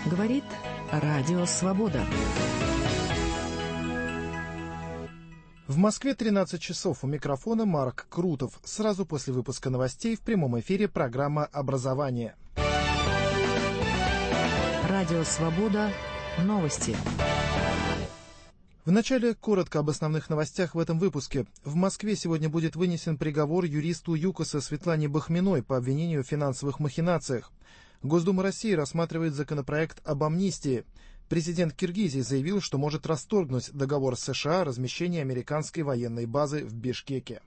Говорит Радио Свобода. В Москве 13 часов. У микрофона Марк Крутов. Сразу после выпуска новостей в прямом эфире программа «Образование». Радио Свобода. Новости. Вначале коротко об основных новостях в этом выпуске. В Москве сегодня будет вынесен приговор юристу ЮКОСа Светлане Бахминой по обвинению в финансовых махинациях. Госдума России рассматривает законопроект об амнистии. Президент Киргизии заявил, что может расторгнуть договор с США о размещении американской военной базы в Бишкеке.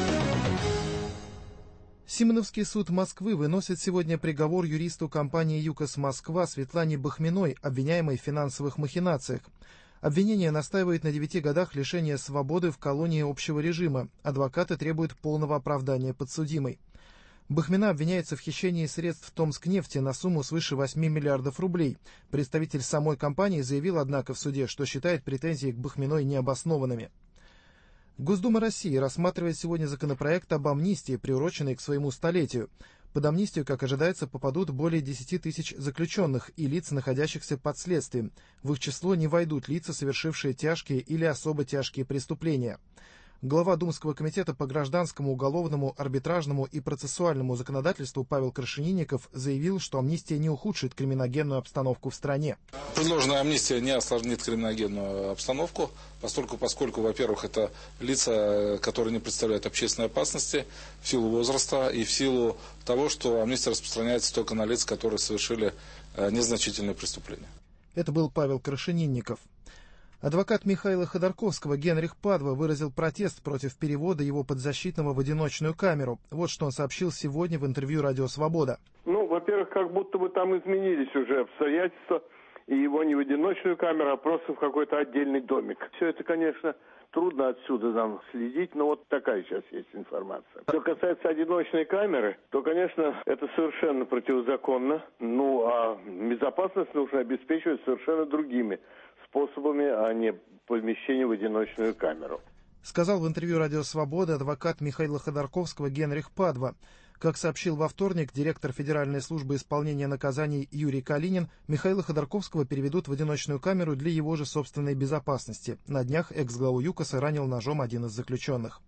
Симоновский суд Москвы выносит сегодня приговор юристу компании ЮКОС Москва Светлане Бахминой, обвиняемой в финансовых махинациях. Обвинение настаивает на 9 годах лишения свободы в колонии общего режима. Адвокаты требуют полного оправдания подсудимой. Бахмина обвиняется в хищении средств Томскнефти на сумму свыше 8 миллиардов рублей. Представитель самой компании заявил, однако, в суде, что считает претензии к Бахминой необоснованными. Госдума России рассматривает сегодня законопроект об амнистии, приуроченный к своему столетию. Под амнистию, как ожидается, попадут более 10 тысяч заключенных и лиц, находящихся под следствием. В их число не войдут лица, совершившие тяжкие или особо тяжкие преступления. Глава Думского комитета по гражданскому, уголовному, арбитражному и процессуальному законодательству Павел Крашенинников заявил, что амнистия не ухудшит криминогенную обстановку в стране. Предложенная амнистия не осложнит криминогенную обстановку, поскольку, во-первых, это лица, которые не представляют общественной опасности в силу возраста и в силу того, что амнистия распространяется только на лиц, которые совершили незначительные преступления. Это был Павел Крашенинников. Адвокат Михаила Ходорковского Генрих Падва выразил протест против перевода его подзащитного в одиночную камеру. Вот что он сообщил сегодня в интервью «Радио Свобода». Во-первых, как будто бы там изменились уже обстоятельства, и его не в одиночную камеру, а просто в какой-то отдельный домик. Все это, конечно, трудно отсюда нам следить, но вот такая сейчас есть информация. Что касается одиночной камеры, то, конечно, это совершенно противозаконно. А безопасность нужно обеспечивать совершенно другими способами, а не помещение в одиночную камеру. Сказал в интервью «Радио Свобода» адвокат Михаила Ходорковского Генрих Падва. Как сообщил во вторник директор Федеральной службы исполнения наказаний Юрий Калинин, Михаила Ходорковского переведут в одиночную камеру для его же собственной безопасности. На днях экс-главу ЮКОСа ранил ножом один из заключенных.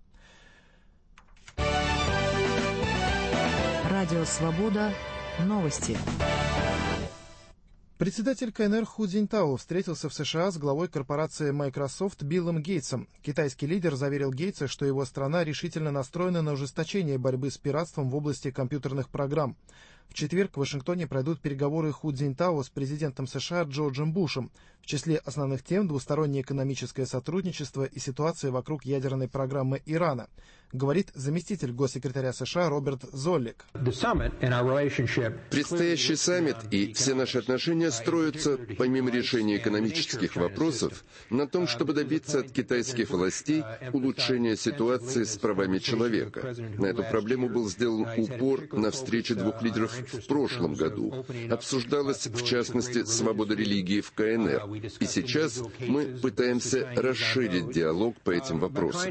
Радио Свобода. Новости. Председатель КНР Ху Цзиньтао встретился в США с главой корпорации Microsoft Биллом Гейтсом. Китайский лидер заверил Гейтса, что его страна решительно настроена на ужесточение борьбы с пиратством в области компьютерных программ. В четверг в Вашингтоне пройдут переговоры Ху Цзиньтао с президентом США Джорджем Бушем. В числе основных тем двустороннее экономическое сотрудничество и ситуация вокруг ядерной программы Ирана, говорит заместитель госсекретаря США Роберт Золлик. Предстоящий саммит и все наши отношения строятся, помимо решения экономических вопросов, на том, чтобы добиться от китайских властей улучшения ситуации с правами человека. На эту проблему был сделан упор на встрече двух лидеров в прошлом году. Обсуждалась, в частности, свобода религии в КНР. И сейчас мы пытаемся расширить диалог по этим вопросам.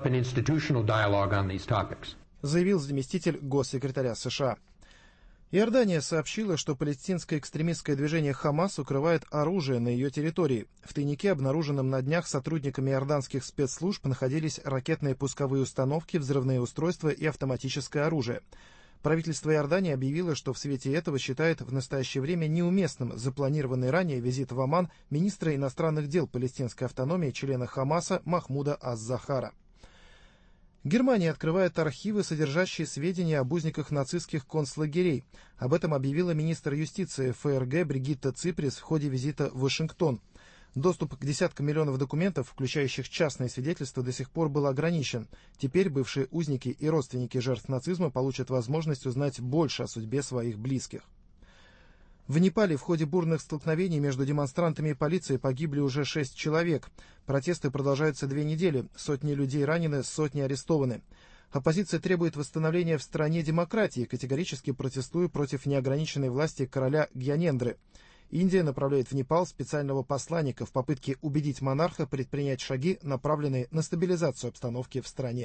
Заявил заместитель госсекретаря США. Иордания сообщила, что палестинское экстремистское движение «Хамас» укрывает оружие на ее территории. В тайнике, обнаруженном на днях сотрудниками иорданских спецслужб, находились ракетные пусковые установки, взрывные устройства и автоматическое оружие. Правительство Иордании объявило, что в свете этого считает в настоящее время неуместным запланированный ранее визит в Оман министра иностранных дел палестинской автономии, члена Хамаса Махмуда Ас-Захара. Германия открывает архивы, содержащие сведения об узниках нацистских концлагерей. Об этом объявила министр юстиции ФРГ Бригитта Циприс в ходе визита в Вашингтон. Доступ к десяткам миллионов документов, включающих частные свидетельства, до сих пор был ограничен. Теперь бывшие узники и родственники жертв нацизма получат возможность узнать больше о судьбе своих близких. В Непале в ходе бурных столкновений между демонстрантами и полицией погибли уже 6 человек. Протесты продолжаются 2 недели. Сотни людей ранены, сотни арестованы. Оппозиция требует восстановления в стране демократии, категорически протестуя против неограниченной власти короля Гьянендры. Индия направляет в Непал специального посланника в попытке убедить монарха предпринять шаги, направленные на стабилизацию обстановки в стране.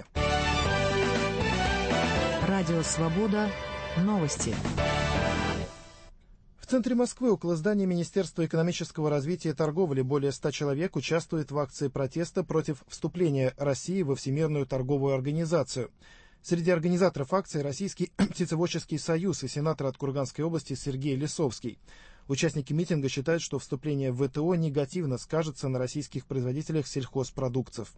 Радио Свобода. Новости. В центре Москвы около здания Министерства экономического развития и торговли более 100 человек участвуют в акции протеста против вступления России во Всемирную торговую организацию. Среди организаторов акции Российский птицеводческий союз и сенатор от Курганской области Сергей Лисовский. Участники митинга считают, что вступление в ВТО негативно скажется на российских производителях сельхозпродуктов.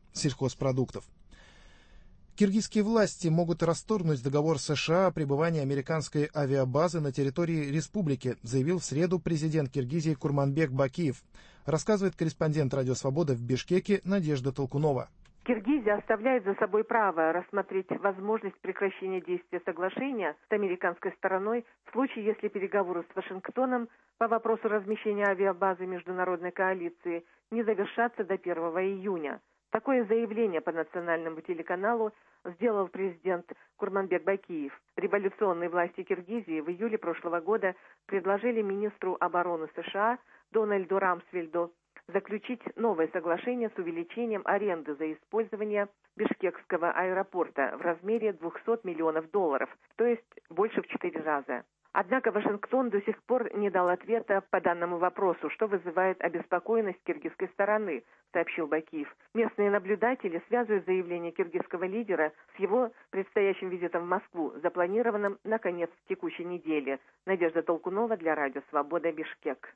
Киргизские власти могут расторгнуть договор США о пребывании американской авиабазы на территории республики, заявил в среду президент Киргизии Курманбек Бакиев. Рассказывает корреспондент «Радио Свобода» в Бишкеке Надежда Толкунова. Киргизия оставляет за собой право рассмотреть возможность прекращения действия соглашения с американской стороной в случае, если переговоры с Вашингтоном по вопросу размещения авиабазы международной коалиции не завершатся до 1 июня. Такое заявление по национальному телеканалу сделал президент Курманбек Бакиев. Революционные власти Киргизии в июле прошлого года предложили министру обороны США Дональду Рамсфельду заключить новое соглашение с увеличением аренды за использование Бишкекского аэропорта в размере $200 миллионов, то есть больше в 4 раза. Однако Вашингтон до сих пор не дал ответа по данному вопросу, что вызывает обеспокоенность киргизской стороны, сообщил Бакиев. Местные наблюдатели связывают заявление киргизского лидера с его предстоящим визитом в Москву, запланированным на конец текущей недели. Надежда Толкунова для Радио Свобода, Бишкек.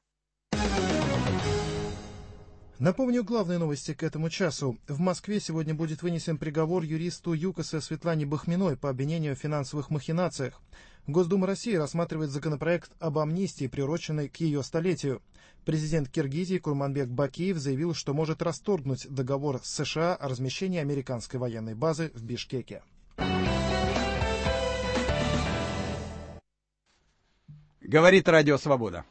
Напомню главные новости к этому часу. В Москве сегодня будет вынесен приговор юристу ЮКОСа Светлане Бахминой по обвинению в финансовых махинациях. Госдума России рассматривает законопроект об амнистии, приуроченный к ее столетию. Президент Киргизии Курманбек Бакиев заявил, что может расторгнуть договор с США о размещении американской военной базы в Бишкеке. Говорит Радио Свобода.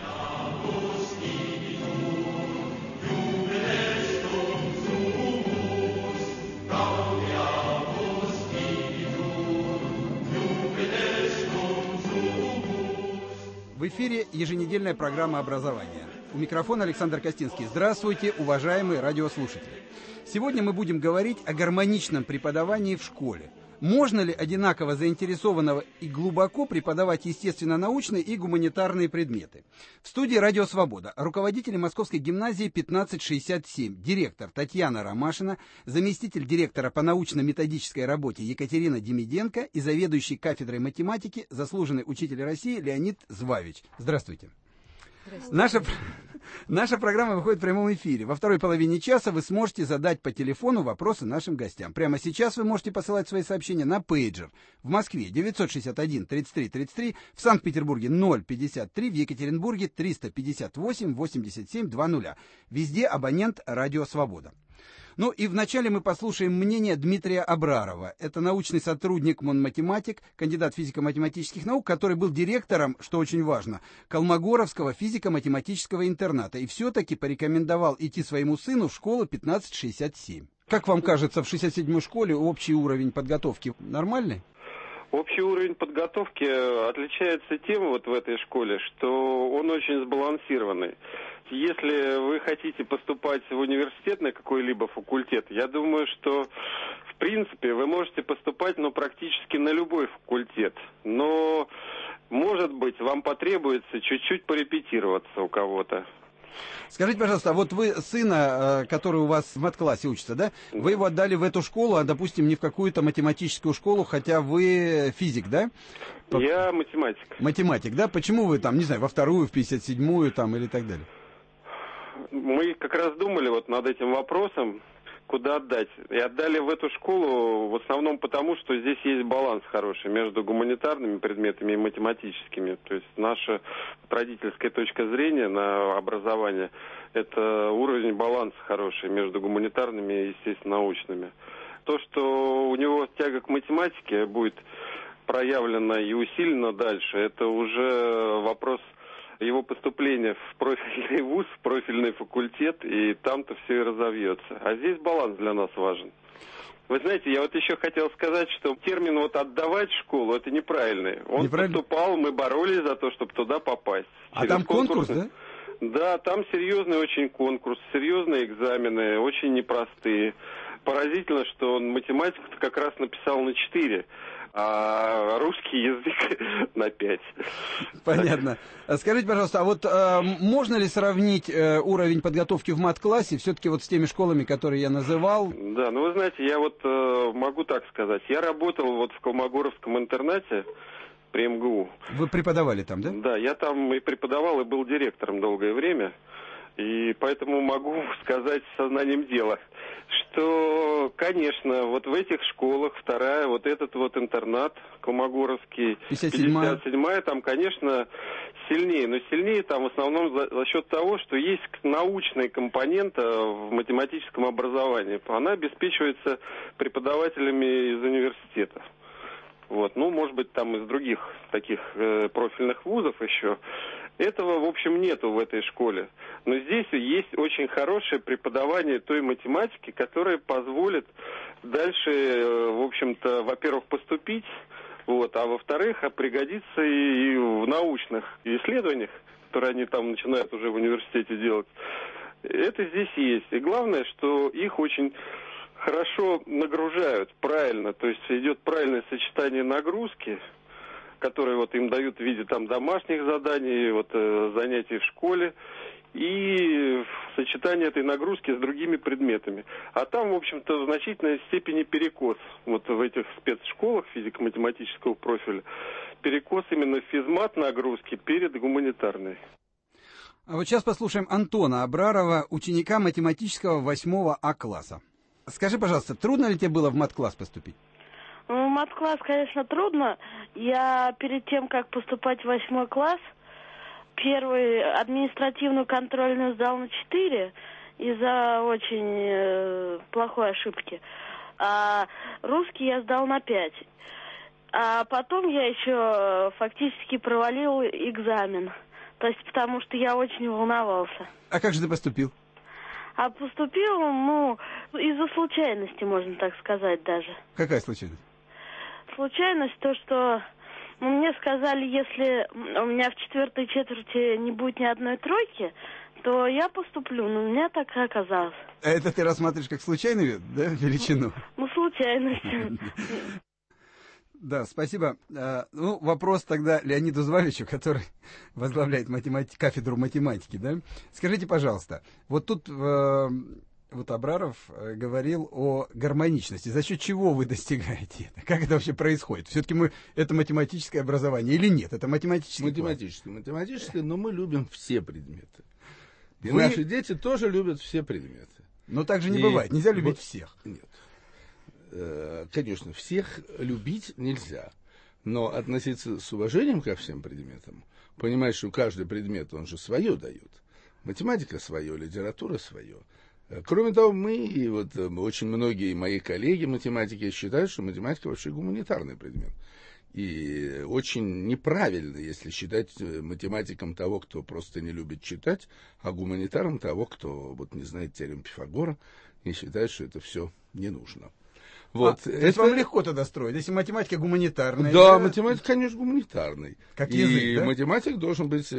В эфире еженедельная программа образования. У микрофона Александр Костинский. Здравствуйте, уважаемые радиослушатели. Сегодня мы будем говорить о гармоничном преподавании в школе. Можно ли одинаково заинтересованного и глубоко преподавать естественно-научные и гуманитарные предметы? В студии «Радио Свобода» руководитель Московской гимназии 1567, директор Татьяна Ромашина, заместитель директора по научно-методической работе Екатерина Демиденко и заведующий кафедрой математики, заслуженный учитель России Леонид Звавич. Здравствуйте. Наша программа выходит в прямом эфире. Во второй половине часа вы сможете задать по телефону вопросы нашим гостям. Прямо сейчас вы можете посылать свои сообщения на пейджер. В Москве 961-33-33, в Санкт-Петербурге 053, в Екатеринбурге 358-87-20. Везде абонент «Радио Свобода». Ну и вначале мы послушаем мнение Дмитрия Абрарова. Это научный сотрудник, математик, кандидат физико-математических наук, который был директором, что очень важно, Колмогоровского физико-математического интерната. И все-таки порекомендовал идти своему сыну в школу 1567. Как вам кажется, в 67-й школе общий уровень подготовки нормальный? Общий уровень подготовки отличается тем вот в этой школе, что он очень сбалансированный. Если вы хотите поступать в университет на какой-либо факультет, я думаю, что в принципе вы можете поступать практически на любой факультет. Но, может быть, вам потребуется чуть-чуть порепетироваться у кого-то. Скажите, пожалуйста, а вот вы сына, который у вас в мат-классе учится, да? Вы его отдали в эту школу, а, допустим, не в какую-то математическую школу, хотя вы физик, да? Я математик. Математик, да? Почему вы там, не знаю, во вторую, в 57-ю там или так далее? Мы как раз думали вот над этим вопросом, куда отдать. И отдали в эту школу в основном потому, что здесь есть баланс хороший между гуманитарными предметами и математическими. То есть наша родительская точка зрения на образование – это уровень баланса хороший между гуманитарными и, естественно, научными. То, что у него тяга к математике будет проявлена и усилена дальше, это уже вопрос его поступления в профильный вуз, в профильный факультет, и там-то все и разовьется. А здесь баланс для нас важен. Вы знаете, я вот еще хотел сказать, что термин «отдавать в школу» — это неправильный. Он поступал, мы боролись за то, чтобы туда попасть. А там конкурс, да? Да, там серьезный очень конкурс, серьезные экзамены, очень непростые. Поразительно, что он математику как раз написал на 4. а русский язык на 5. Понятно. Скажите, пожалуйста, а вот можно ли сравнить уровень подготовки в мат-классе все-таки вот с теми школами, которые я называл? Да, ну вы знаете, я вот могу так сказать. Я работал вот в Колмогоровском интернате при МГУ. Вы преподавали там, да? Да, я там и преподавал, и был директором долгое время. И поэтому могу сказать с сознанием дела, что, конечно, вот в этих школах, вторая, вот этот вот интернат Колмогоровский, 57-я, там, конечно, сильнее. Но сильнее там в основном за счет того, что есть научная компонента в математическом образовании. Она обеспечивается преподавателями из университета. Вот, ну, может быть, там из других таких профильных вузов еще. Этого, в общем, нету в этой школе. Но здесь есть очень хорошее преподавание той математики, которая позволит дальше, в общем-то, во-первых, поступить, вот, а во-вторых, пригодиться и в научных исследованиях, которые они там начинают уже в университете делать. Это здесь есть. И главное, что их очень хорошо нагружают, правильно, то есть идет правильное сочетание нагрузки, которые вот им дают в виде там домашних заданий, вот занятий в школе, и сочетание этой нагрузки с другими предметами. А там, в общем-то, в значительной степени перекос. Вот в этих спецшколах физико-математического профиля перекос именно физмат нагрузки перед гуманитарной. А вот сейчас послушаем Антона Абрарова, ученика математического 8 А класса. Скажи, пожалуйста, трудно ли тебе было в мат-класс поступить? Ну, мат-класс, конечно, трудно. Я перед тем, как поступать в 8 класс, первую административную контрольную сдал на 4 из-за очень плохой ошибки. А русский я сдал на 5. А потом я еще фактически провалил экзамен. То есть потому что я очень волновался. А как же ты поступил? А поступил, ну, из-за случайности, можно так сказать даже. Какая случайность? Случайность то, что мне сказали, если у меня в 4-й четверти не будет ни одной тройки, то я поступлю. Но у меня так и оказалось. А это ты рассматриваешь как случайную, да, величину? Ну, случайность. Да, спасибо. Ну, вопрос тогда Леониду Зваличу, который возглавляет кафедру математики, да? Скажите, пожалуйста, вот тут вот Абраров говорил о гармоничности. За счет чего вы достигаете это? Как это вообще происходит? Все-таки это математическое образование или нет? Это математическое? Математическое, но мы любим все предметы. И наши дети тоже любят все предметы. Но так же не бывает. Нельзя любить всех. Нет. Конечно, всех любить нельзя, но относиться с уважением ко всем предметам, понимать, что каждый предмет, он же свое дает. Математика свое, литература свое. Кроме того, очень многие мои коллеги математики считают, что математика вообще гуманитарный предмет. И очень неправильно, если считать математиком того, кто просто не любит читать, а гуманитаром того, кто не знает теорему Пифагора и считает, что это все не нужно. Вот. Это вам легко тогда строить, если математика гуманитарная. Да, математика, конечно, гуманитарный. Как язык, и да? математик должен быть,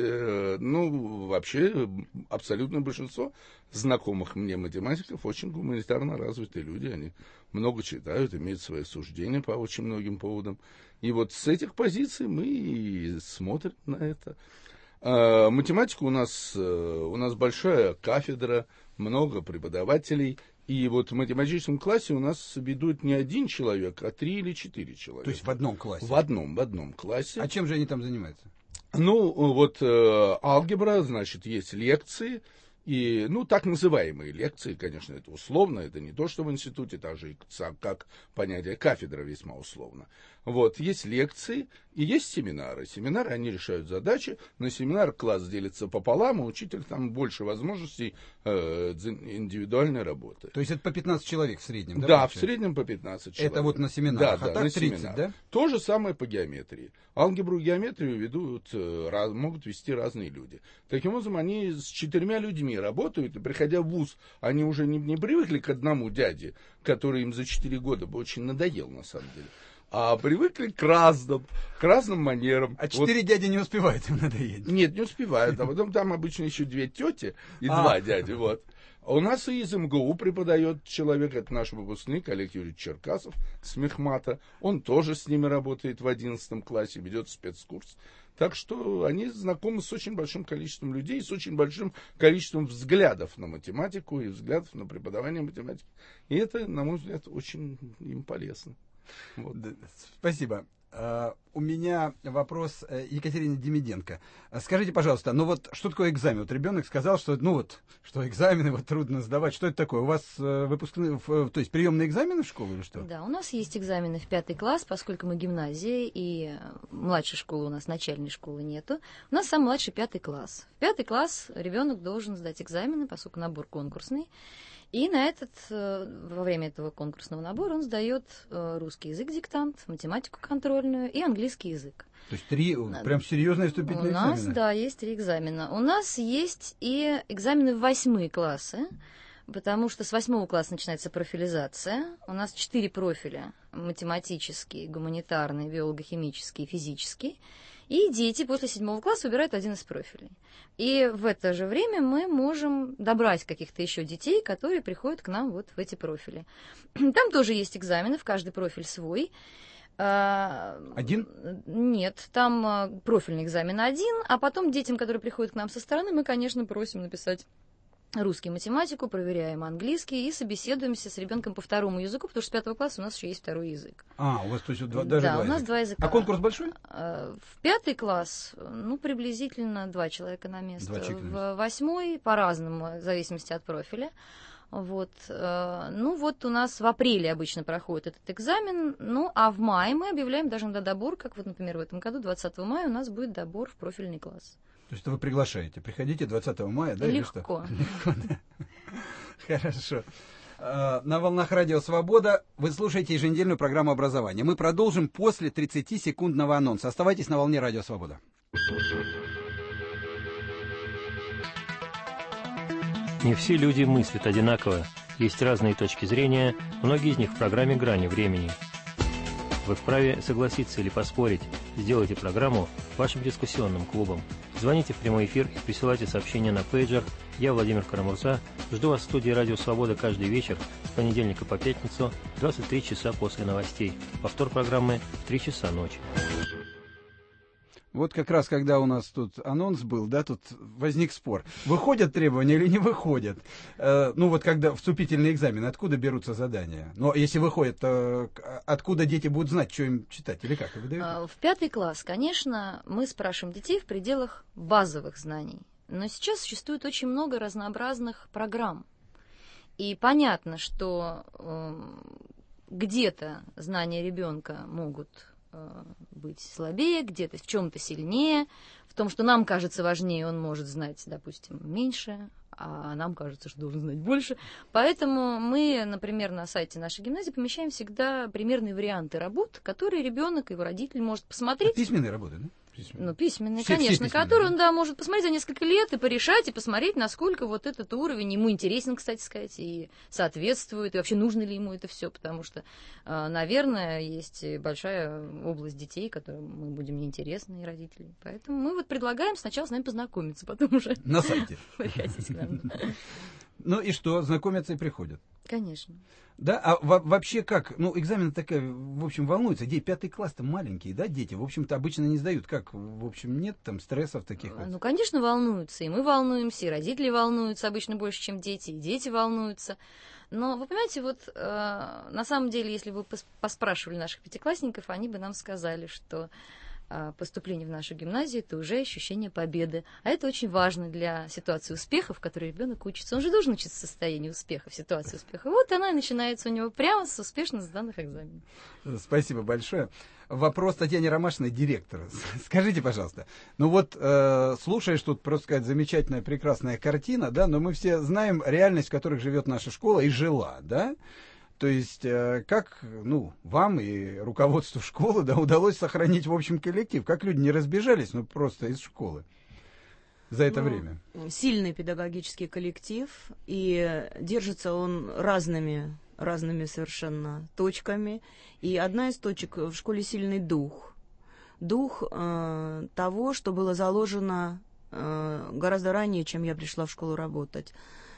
вообще, абсолютное большинство знакомых мне математиков очень гуманитарно развитые люди. Они много читают, имеют свои суждения по очень многим поводам. И вот с этих позиций мы и смотрим на это. Математика у нас большая кафедра, много преподавателей. И вот в математическом классе у нас ведут не один человек, а 3 или 4 человека. То есть в одном классе? В одном классе. А чем же они там занимаются? Ну, вот алгебра, значит, есть лекции. И, так называемые лекции, конечно, это условно, это не то, что в институте, так же как понятие кафедра весьма условно. Вот, есть лекции и есть семинары. Семинары, они решают задачи. На семинар класс делится пополам, и учитель там больше возможностей индивидуальной работы. То есть это по 15 человек в среднем, да? Да, в среднем по 15 человек. Это вот на семинарах, да, а так на 30, семинар. Да? То же самое по геометрии. Алгебру и геометрию могут вести разные люди. Таким образом, они с 4 людьми работают, и приходя в вуз, они уже не привыкли к одному дяде, который им за 4 года бы очень надоел, на самом деле, а привыкли к разным манерам. А 4 дяди не успевают им надоесть? Нет, не успевают, а потом там обычно еще 2 тети и 2 дяди, вот. А у нас и из МГУ преподает человек, это наш выпускник Олег Юрьевич Черкасов с Мехмата. Он тоже с ними работает в 11 классе, ведет спецкурс. Так что они знакомы с очень большим количеством людей, с очень большим количеством взглядов на математику и взглядов на преподавание математики. И это, на мой взгляд, очень им полезно. Вот. Спасибо. У меня вопрос Екатерине Демиденко. Скажите, пожалуйста, ну вот что такое экзамен? Вот ребенок сказал, что что экзамены вот трудно сдавать. Что это такое? У вас выпускные, то есть приемные экзамены в школу или что? Да, у нас есть экзамены в 5 класс, поскольку мы гимназия, и младшей школы у нас, начальной школы нету. У нас самый младший 5 класс. В 5 класс ребенок должен сдать экзамены, поскольку набор конкурсный. И во время этого конкурсного набора он сдает русский язык диктант, математику контрольную и английский язык. То есть 3 прям серьезные вступительные экзамены? У нас, да, есть 3 экзамена. У нас есть и экзамены в 8 классы, потому что с 8 класса начинается профилизация. У нас 4 профиля: математический, гуманитарный, биолого-химический, физический. И дети после 7 класса выбирают один из профилей. И в это же время мы можем добрать каких-то еще детей, которые приходят к нам вот в эти профили. Там тоже есть экзамены, в каждый профиль свой. Один? Нет, там профильный экзамен один, а потом детям, которые приходят к нам со стороны, мы, конечно, просим написать русский, математику, проверяем английский и собеседуемся с ребенком по второму языку, потому что с 5 класса у нас еще есть второй язык. У вас то есть даже да, у нас 2 языка. А конкурс большой? В 5 класс, приблизительно 2 человека на место. В 8 по-разному, в зависимости от профиля. Вот. У нас в апреле обычно проходит этот экзамен, а в мае мы объявляем даже на добор, как вот, например, в этом году, 20 мая у нас будет добор в профильный класс. То есть вы приглашаете, приходите 20 мая, да? Легко. Легко, да. Хорошо. На волнах Радио Свобода вы слушаете еженедельную программу образования. Мы продолжим после 30-секундного анонса. Оставайтесь на волне Радио Свобода. Не все люди мыслят одинаково. Есть разные точки зрения, многие из них в программе «Грани времени». Вы вправе согласиться или поспорить. Сделайте программу вашим дискуссионным клубом. Звоните в прямой эфир и присылайте сообщения на пейджер. Я, Владимир Карамурза, жду вас в студии «Радио Свобода» каждый вечер с понедельника по пятницу в 23 часа после новостей. Повтор программы в 3 часа ночи. Вот как раз, когда у нас тут анонс был, да, тут возник спор. Выходят требования или не выходят? Когда вступительный экзамен, откуда берутся задания? Но если выходят, то откуда дети будут знать, что им читать или как? В 5 класс, конечно, мы спрашиваем детей в пределах базовых знаний. Но сейчас существует очень много разнообразных программ. И понятно, что где-то знания ребенка могут быть слабее, где-то в чем-то сильнее, в том, что нам кажется важнее, он может знать, допустим, меньше, а нам кажется, что должен знать больше. Поэтому мы, например, на сайте нашей гимназии помещаем всегда примерные варианты работ, которые ребенок и его родитель может посмотреть. Письменные работы, да? Письменные, конечно, которые он, может посмотреть за несколько лет и порешать, и посмотреть, насколько вот этот уровень ему интересен, кстати сказать, и соответствует, и вообще нужно ли ему это все, потому что, наверное, есть большая область детей, которым мы будем неинтересны, и родителей. Поэтому мы предлагаем сначала с нами познакомиться, потом уже... На сайте. Приходите к нам. Ну и что, знакомятся и приходят? Конечно. Да, а вообще как? Экзамен такая, в общем, волнуется. 5 класс-то маленькие, да, дети? В общем-то, обычно не сдают. Как? В общем, нет там стрессов таких? Конечно, волнуются. И мы волнуемся, и родители волнуются обычно больше, чем дети, и дети волнуются. Но, вы понимаете, на самом деле, если бы поспрашивали наших пятиклассников, они бы нам сказали, что поступление в нашу гимназию – это уже ощущение победы. А это очень важно для ситуации успеха, в которой ребенок учится. Он же должен учиться в состоянии успеха, в ситуации успеха. Вот она и начинается у него прямо с успешно сданных экзаменов. Спасибо большое. Вопрос Татьяне Ромашиной, директору. Скажите, пожалуйста, слушаешь тут, просто сказать, замечательная, прекрасная картина, да, но мы все знаем реальность, в которой живет наша школа и жила, да? То есть, как, вам и руководству школы, да, удалось сохранить, в общем, коллектив? Как люди не разбежались, просто из школы за это время? Сильный педагогический коллектив, и держится он разными совершенно точками. И одна из точек в школе — сильный дух. Дух того, что было заложено гораздо ранее, чем я пришла в школу работать.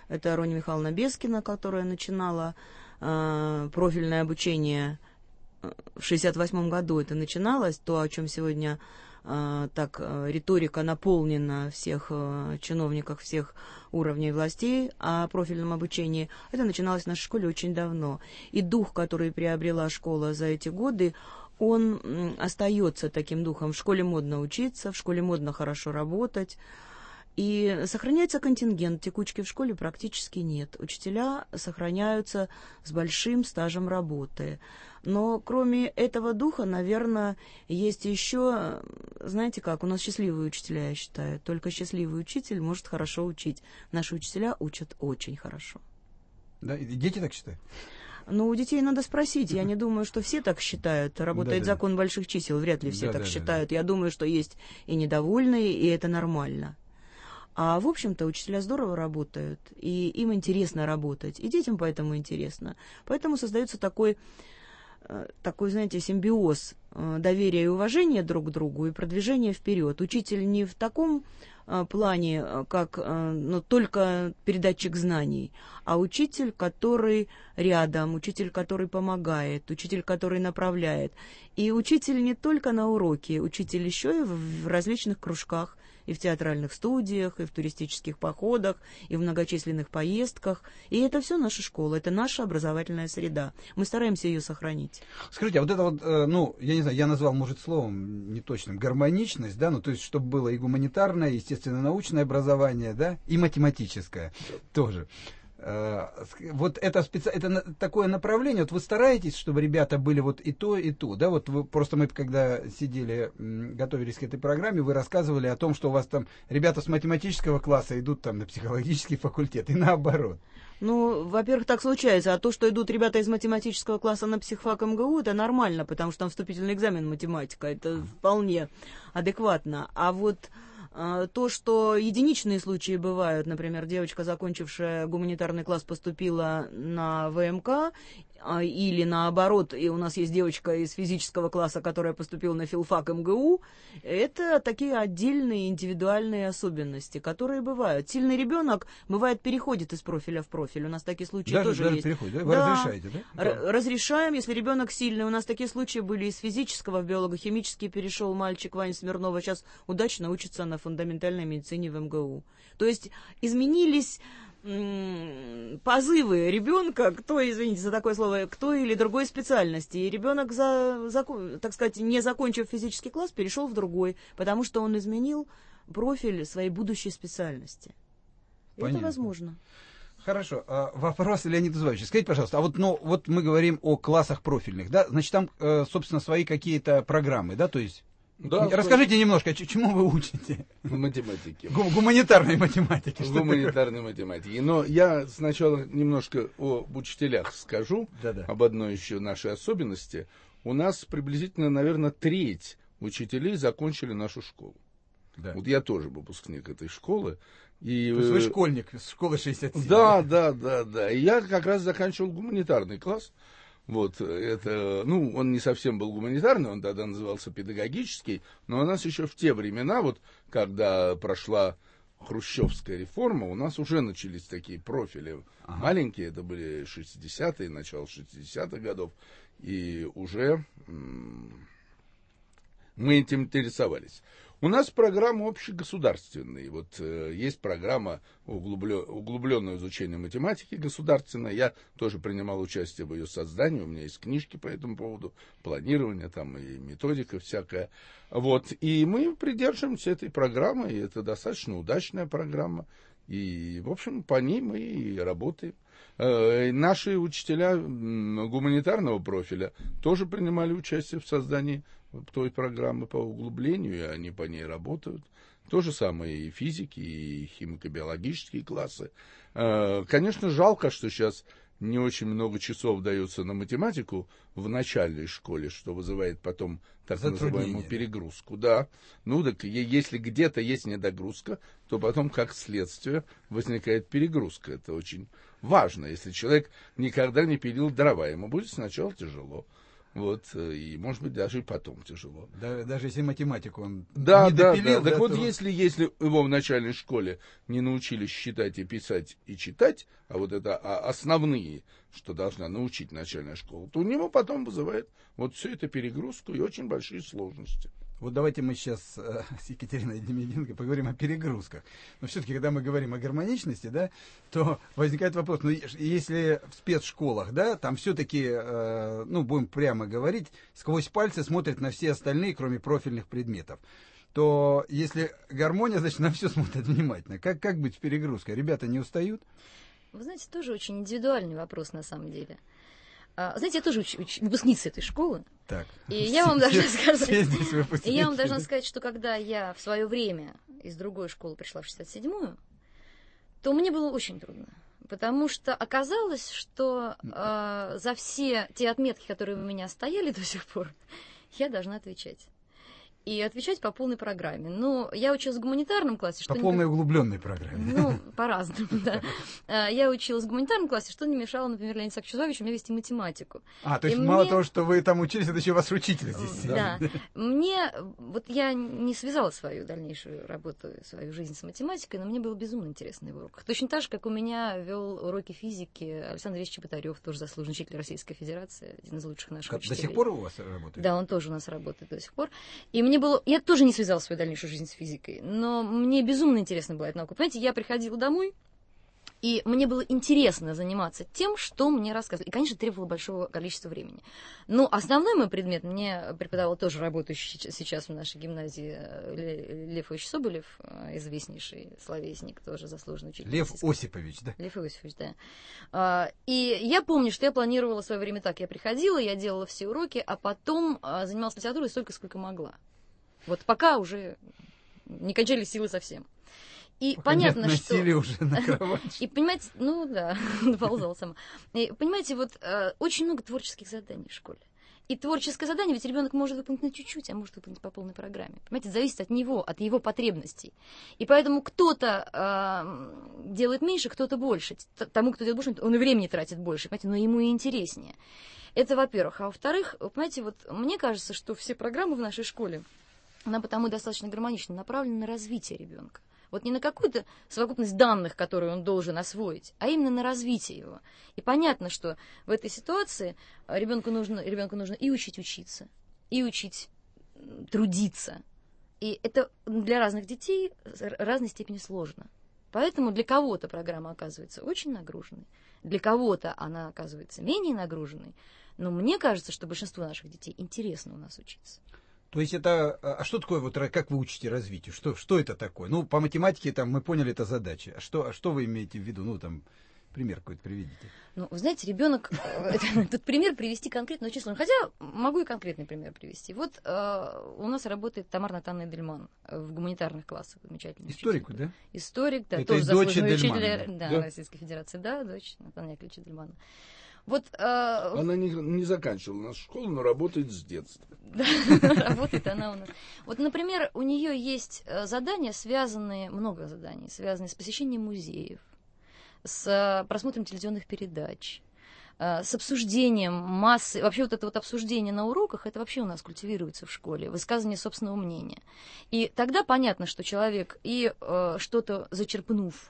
Это Роня Михайловна Бескина, которая начинала профильное обучение в 1968 году. Это начиналось, то, о чем сегодня так риторика наполнена всех чиновниках всех уровней властей о профильном обучении. Это начиналось в нашей школе очень давно. И дух, который приобрела школа за эти годы, он остается таким духом. В школе модно учиться, в школе модно хорошо работать. И сохраняется контингент, текучки в школе практически нет. Учителя сохраняются с большим стажем работы. Но кроме этого духа, наверное, есть еще, знаете как, у нас счастливые учителя, я считаю. Только счастливый учитель может хорошо учить. Наши учителя учат очень хорошо. Да, и дети так считают? Ну, у детей надо спросить. Я не думаю, что все так считают. Работает закон больших чисел, вряд ли все так считают. Я думаю, что есть и недовольные, и это нормально. А, в общем-то, учителя здорово работают, и им интересно работать, и детям поэтому интересно. Поэтому создается такой, знаете, симбиоз доверия и уважения друг к другу и продвижения вперед. Учитель не в таком плане, как только передатчик знаний, а учитель, который рядом, учитель, который помогает, учитель, который направляет. И учитель не только на уроке, учитель еще и в различных кружках, и в театральных студиях, и в туристических походах, и в многочисленных поездках. И это все наша школа, это наша образовательная среда. Мы стараемся ее сохранить. Скажите, а вот это вот, я не знаю, я назвал, может, словом неточным, гармоничность, да, то есть, чтобы было и гуманитарное, и естественно-научное образование, да, и математическое тоже. Вот это такое направление, вот вы стараетесь, чтобы ребята были вот и то, да, вот вы, просто мы когда сидели, готовились к этой программе, вы рассказывали о том, что у вас там ребята с математического класса идут там на психологический факультет, и наоборот. Ну, во-первых, так случается, а то, что идут ребята из математического класса на психфак МГУ, это нормально, потому что там вступительный экзамен математика, это вполне адекватно, а вот то, что единичные случаи бывают, например, девочка, закончившая гуманитарный класс, поступила на ВМК, или наоборот, и у нас есть девочка из физического класса, которая поступила на филфак МГУ, это такие отдельные индивидуальные особенности, которые бывают. Сильный ребенок, бывает, переходит из профиля в профиль. У нас такие случаи тоже есть. Переходит, да? Вы разрешаете, да? Разрешаем, если ребенок сильный. У нас такие случаи были из физического в биолого-химический перешел мальчик Ваня Смирнова, сейчас удачно учится на фундаментальной медицине в МГУ. То есть изменились позывы ребенка к той, извините за такое слово, к той или другой специальности. И ребенок, так сказать, не закончив физический класс, перешел в другой, потому что он изменил профиль своей будущей специальности. Понятно. Это возможно. Хорошо. Вопрос, Леонид Изуваевич. Скажите, пожалуйста, вот мы говорим о классах профильных, да? Значит, там, собственно, свои какие-то программы, да, то есть... Да, расскажите немножко, чему вы учите? Математике. Гуманитарной математике. Гуманитарной математике. Но я сначала немножко об учителях скажу, об одной еще нашей особенности. У нас приблизительно, наверное, треть учителей закончили нашу школу. Да. Вот я тоже выпускник этой школы. То есть вы школьник с школы 67. Да. И я как раз заканчивал гуманитарный класс. Вот, это, он не совсем был гуманитарный, он тогда назывался педагогический, но у нас еще в те времена, вот, когда прошла хрущевская реформа, у нас уже начались такие профили маленькие, это были 60-е, начало 60-х годов, и уже мы этим интересовались. У нас программа общегосударственная. Вот есть программа углубленного изучения математики государственная. Я тоже принимал участие в ее создании. У меня есть книжки по этому поводу, планирование там и методика всякая. Вот. И мы придерживаемся этой программы, и это достаточно удачная программа. И, в общем, по ней мы и работаем. Наши учителя гуманитарного профиля тоже принимали участие в создании той программы по углублению, и они по ней работают. То же самое и физики, и химико-биологические классы. Конечно, жалко, что сейчас не очень много часов дается на математику в начальной школе, что вызывает потом так называемую перегрузку. Да. Так если где-то есть недогрузка, то потом, как следствие, возникает перегрузка. Это очень важно. Если человек никогда не пилил дрова, ему будет сначала тяжело. Вот, и, может быть, даже и потом тяжело. Даже если математику он не Да. допилил. Так вот, то... если его в начальной школе не научились считать и писать и читать, а вот это основные, что должна научить начальная школа, то у него потом вызывает вот всю эту перегрузку и очень большие сложности. Вот давайте мы сейчас с Екатериной Демиденко поговорим о перегрузках. Но все-таки, когда мы говорим о гармоничности, да, то возникает вопрос, ну, если в спецшколах, да, там все-таки, будем прямо говорить, сквозь пальцы смотрят на все остальные, кроме профильных предметов, то если гармония, значит, на все смотрят внимательно. Как быть с перегрузкой? Ребята не устают? Вы знаете, тоже очень индивидуальный вопрос на самом деле. Знаете, я тоже выпускница этой школы. Так. И я вам должна сказать, что когда я в свое время из другой школы пришла в 67-ю, то мне было очень трудно. Потому что оказалось, что за все те отметки, которые у меня стояли до сих пор, я должна отвечать. И отвечать по полной программе. Но я училась в гуманитарном классе. По полной углубленной программе. Ну, по-разному, да. Я училась в гуманитарном классе, что не мешало, например, Леониду Исааковичу вести математику. То есть мало того, что вы там учились, это еще ваш учитель здесь. Да. Я не связала свою дальнейшую работу, свою жизнь с математикой, но мне было безумно интересно на его уроках. Точно так же, как у меня вел уроки физики Александр Ильич Чеботарев, тоже заслуженный учитель Российской Федерации, один из лучших наших учителей. До сих пор у вас работает? Да, он тоже у нас работает до сих пор. И я тоже не связала свою дальнейшую жизнь с физикой, но мне безумно интересна была эта наука. Понимаете, я приходила домой, и мне было интересно заниматься тем, что мне рассказывали. И, конечно, требовало большого количества времени. Но основной мой предмет мне преподавал тоже работающий сейчас в нашей гимназии Лев Ильич Соболев, известнейший словесник, тоже заслуженный учитель. Лев Осипович, да? Лев Осипович, да. И я помню, что я планировала в свое время так. Я приходила, я делала все уроки, а потом занималась литературой столько, сколько могла. Вот пока уже не кончались силы совсем. И пока понятно, нет что... уже на кровать. И понимаете, наползала сама. И понимаете, очень много творческих заданий в школе. И творческое задание ведь ребенок может выполнить на чуть-чуть, а может выполнить по полной программе. Понимаете, зависит от него, от его потребностей. И поэтому кто-то делает меньше, кто-то больше. Тому, кто делает больше, он и времени тратит больше, понимаете, но ему и интереснее. Это, во-первых. А во-вторых, понимаете, мне кажется, что все программы в нашей школе, она потому достаточно гармонично направлена на развитие ребенка. Вот не на какую-то совокупность данных, которые он должен освоить, а именно на развитие его. И понятно, что в этой ситуации ребенку нужно и учить учиться, и учить трудиться. И это для разных детей в разной степени сложно. Поэтому для кого-то программа оказывается очень нагруженной, для кого-то она оказывается менее нагруженной. Но мне кажется, что большинству наших детей интересно у нас учиться. То есть это... А что такое, как вы учите развитию? Что это такое? Ну, по математике там мы поняли, это задача. А что вы имеете в виду? Пример какой-то приведите. Вы знаете, ребенок... Этот пример привести конкретно очень сложно. Хотя могу и конкретный пример привести. Вот у нас работает Тамара Натановна Эдельман в гуманитарных классах. Замечательный историк, учитель. Да? Историк, да. Это тоже заслуженный учитель да? Российской Федерации. Да, дочь Наталья Яковлевича Эдельмана. Она не заканчивала нашу школу, но работает с детства. Да, работает она у нас. Например, у нее есть задания, много заданий, связанные с посещением музеев, с просмотром телевизионных передач, с обсуждением массы. Вообще это обсуждение на уроках, это вообще у нас культивируется в школе, высказывание собственного мнения. И тогда понятно, что человек, что-то зачерпнув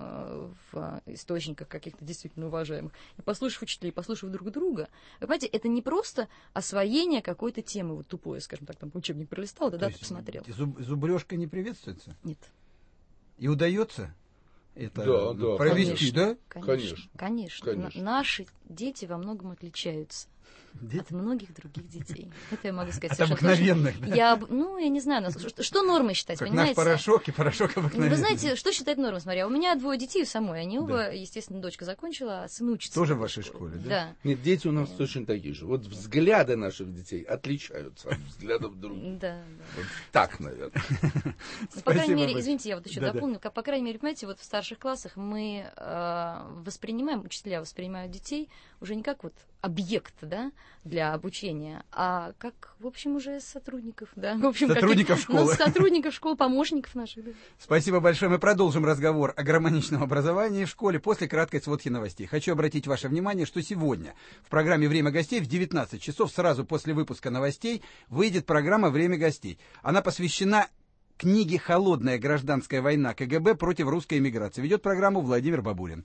в источниках каких-то действительно уважаемых, и послушав учителей, послушав друг друга, вы понимаете, это не просто освоение какой-то темы, тупое, скажем так, там учебник пролистал, да, посмотрел. Зубрежка не приветствуется? Нет. И удается это провести, конечно, да? Конечно. Наши дети во многом отличаются от многих других детей. Это я могу сказать. От обыкновенных, да? Я не знаю, что нормой считать, как понимаете? Наш порошок и порошок обыкновенный. Вы знаете, что считать нормой? Смотря, у меня 2 детей у самой, они оба, естественно, дочка закончила, а сын учится. Тоже в вашей школе, да? Да. Нет, дети у нас точно такие же. Вот взгляды наших детей отличаются от взглядов других. Да. Вот так, наверное. По крайней мере, извините, я еще дополню, по крайней мере, понимаете, в старших классах мы учителя воспринимают детей уже не как объект, да, для обучения, а как, в общем, уже сотрудников, да, в общем, сотрудников школы. Ну, сотрудников школ, помощников наших. Да. Спасибо большое. Мы продолжим разговор о гармоничном образовании в школе после краткой сводки новостей. Хочу обратить ваше внимание, что сегодня в программе «Время гостей» в 19 часов, сразу после выпуска новостей, выйдет программа «Время гостей». Она посвящена книге «Холодная гражданская война КГБ против русской эмиграции». Ведет программу Владимир Бабурин.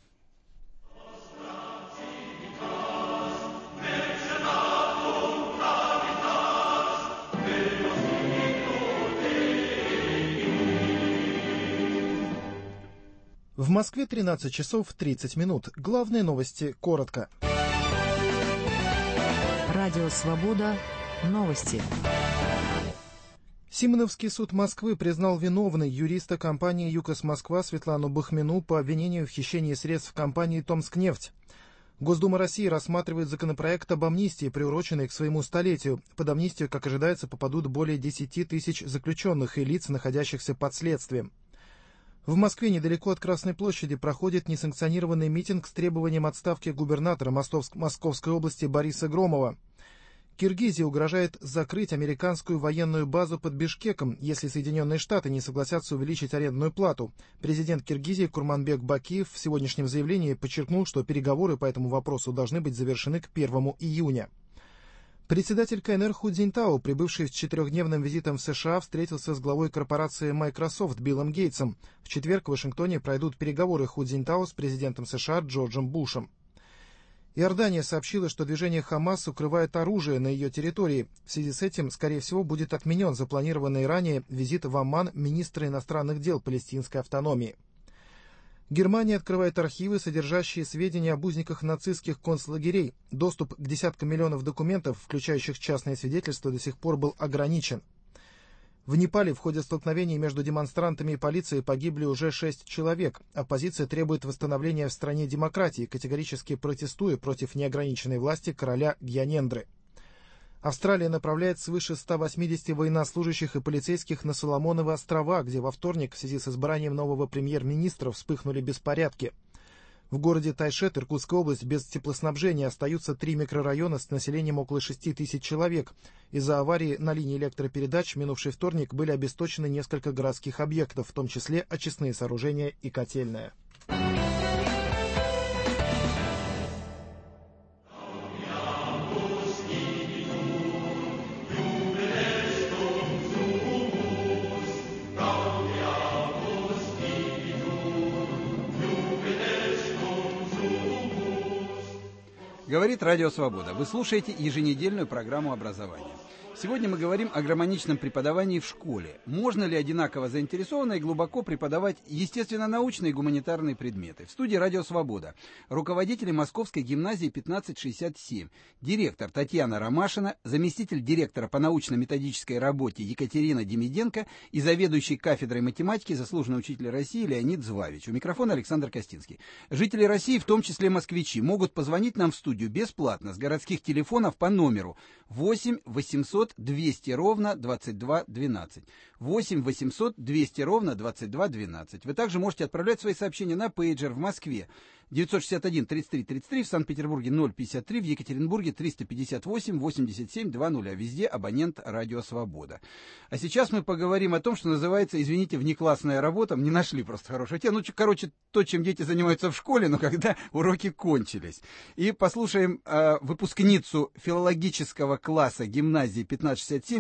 В Москве 13 часов 30 минут. Главные новости коротко. Радио «Свобода». Новости. Симоновский суд Москвы признал виновной юриста компании «ЮКОС Москва» Светлану Бахмину по обвинению в хищении средств компании «Томскнефть». Госдума России рассматривает законопроект об амнистии, приуроченный к своему столетию. Под амнистию, как ожидается, попадут более 10 тысяч заключенных и лиц, находящихся под следствием. В Москве недалеко от Красной площади проходит несанкционированный митинг с требованием отставки губернатора Московской области Бориса Громова. Киргизии угрожает закрыть американскую военную базу под Бишкеком, если Соединенные Штаты не согласятся увеличить арендную плату. Президент Киргизии Курманбек Бакиев в сегодняшнем заявлении подчеркнул, что переговоры по этому вопросу должны быть завершены к 1 июня. Председатель КНР Ху Цзиньтао, прибывший с 4-дневным визитом в США, встретился с главой корпорации Microsoft Биллом Гейтсом. В четверг в Вашингтоне пройдут переговоры Ху Цзиньтао с президентом США Джорджем Бушем. Иордания сообщила, что движение «Хамас» укрывает оружие на ее территории. В связи с этим, скорее всего, будет отменен запланированный ранее визит в Амман министра иностранных дел палестинской автономии. Германия открывает архивы, содержащие сведения об узниках нацистских концлагерей. Доступ к десяткам миллионов документов, включающих частные свидетельства, до сих пор был ограничен. В Непале в ходе столкновений между демонстрантами и полицией погибли уже 6 человек. Оппозиция требует восстановления в стране демократии, категорически протестуя против неограниченной власти короля Гьянендры. Австралия направляет свыше 180 военнослужащих и полицейских на Соломоновы острова, где во вторник в связи с избранием нового премьер-министра вспыхнули беспорядки. В городе Тайшет, Иркутская область, без теплоснабжения остаются 3 микрорайона с населением около 6 тысяч человек. Из-за аварии на линии электропередач в минувший вторник были обесточены несколько городских объектов, в том числе очистные сооружения и котельная. Говорит Радио Свобода. Вы слушаете еженедельную программу образования. Сегодня мы говорим о гармоничном преподавании в школе. Можно ли одинаково заинтересованно и глубоко преподавать естественно-научные и гуманитарные предметы? В студии Радио Свобода руководители Московской гимназии 1567, директор Татьяна Ромашина, заместитель директора по научно-методической работе Екатерина Демиденко и заведующий кафедрой математики, заслуженный учитель России Леонид Звавич. У микрофона Александр Костинский. Жители России, в том числе москвичи, могут позвонить нам в студию бесплатно с городских телефонов по номеру 8 800 200 ровно 2212. 8 800 200 ровно 2212. Вы также можете отправлять свои сообщения на пейджер в Москве 961 33 33, в Санкт-Петербурге 053, в Екатеринбурге 358 87 20. Везде абонент Радио Свобода. А сейчас мы поговорим о том, что называется, извините, внеклассная работа. Не нашли просто хорошего тема. Ну, короче, то, чем дети занимаются в школе, но когда уроки кончились. И послушаем выпускницу филологического класса гимназии 1567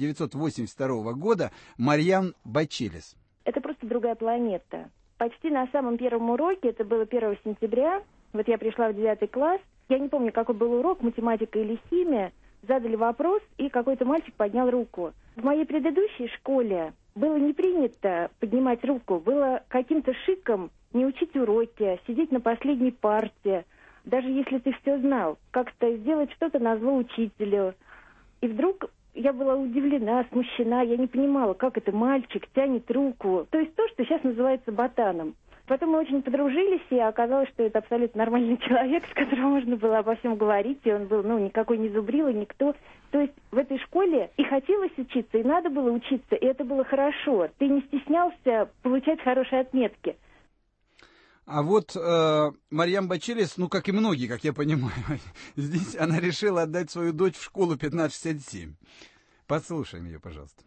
1982 года Марьян Бачелис. Это просто другая планета. Почти на самом первом уроке, это было 1 сентября, вот я пришла в 9 класс, я не помню, какой был урок, математика или химия, задали вопрос, и какой-то мальчик поднял руку. В моей предыдущей школе было не принято поднимать руку, было каким-то шиком не учить уроки, сидеть на последней парте, даже если ты все знал, как-то сделать что-то назло учителю. И вдруг я была удивлена, смущена, я не понимала, как это мальчик тянет руку. То есть то, что сейчас называется ботаном. Потом мы очень подружились, и оказалось, что это абсолютно нормальный человек, с которым можно было обо всем говорить, и он был, никакой не зубрила, никто. То есть в этой школе и хотелось учиться, и надо было учиться, и это было хорошо. Ты не стеснялся получать хорошие отметки. А вот Марьям Бачелис, ну, как и многие, как я понимаю, здесь она решила отдать свою дочь в школу 1567. Послушаем ее, пожалуйста.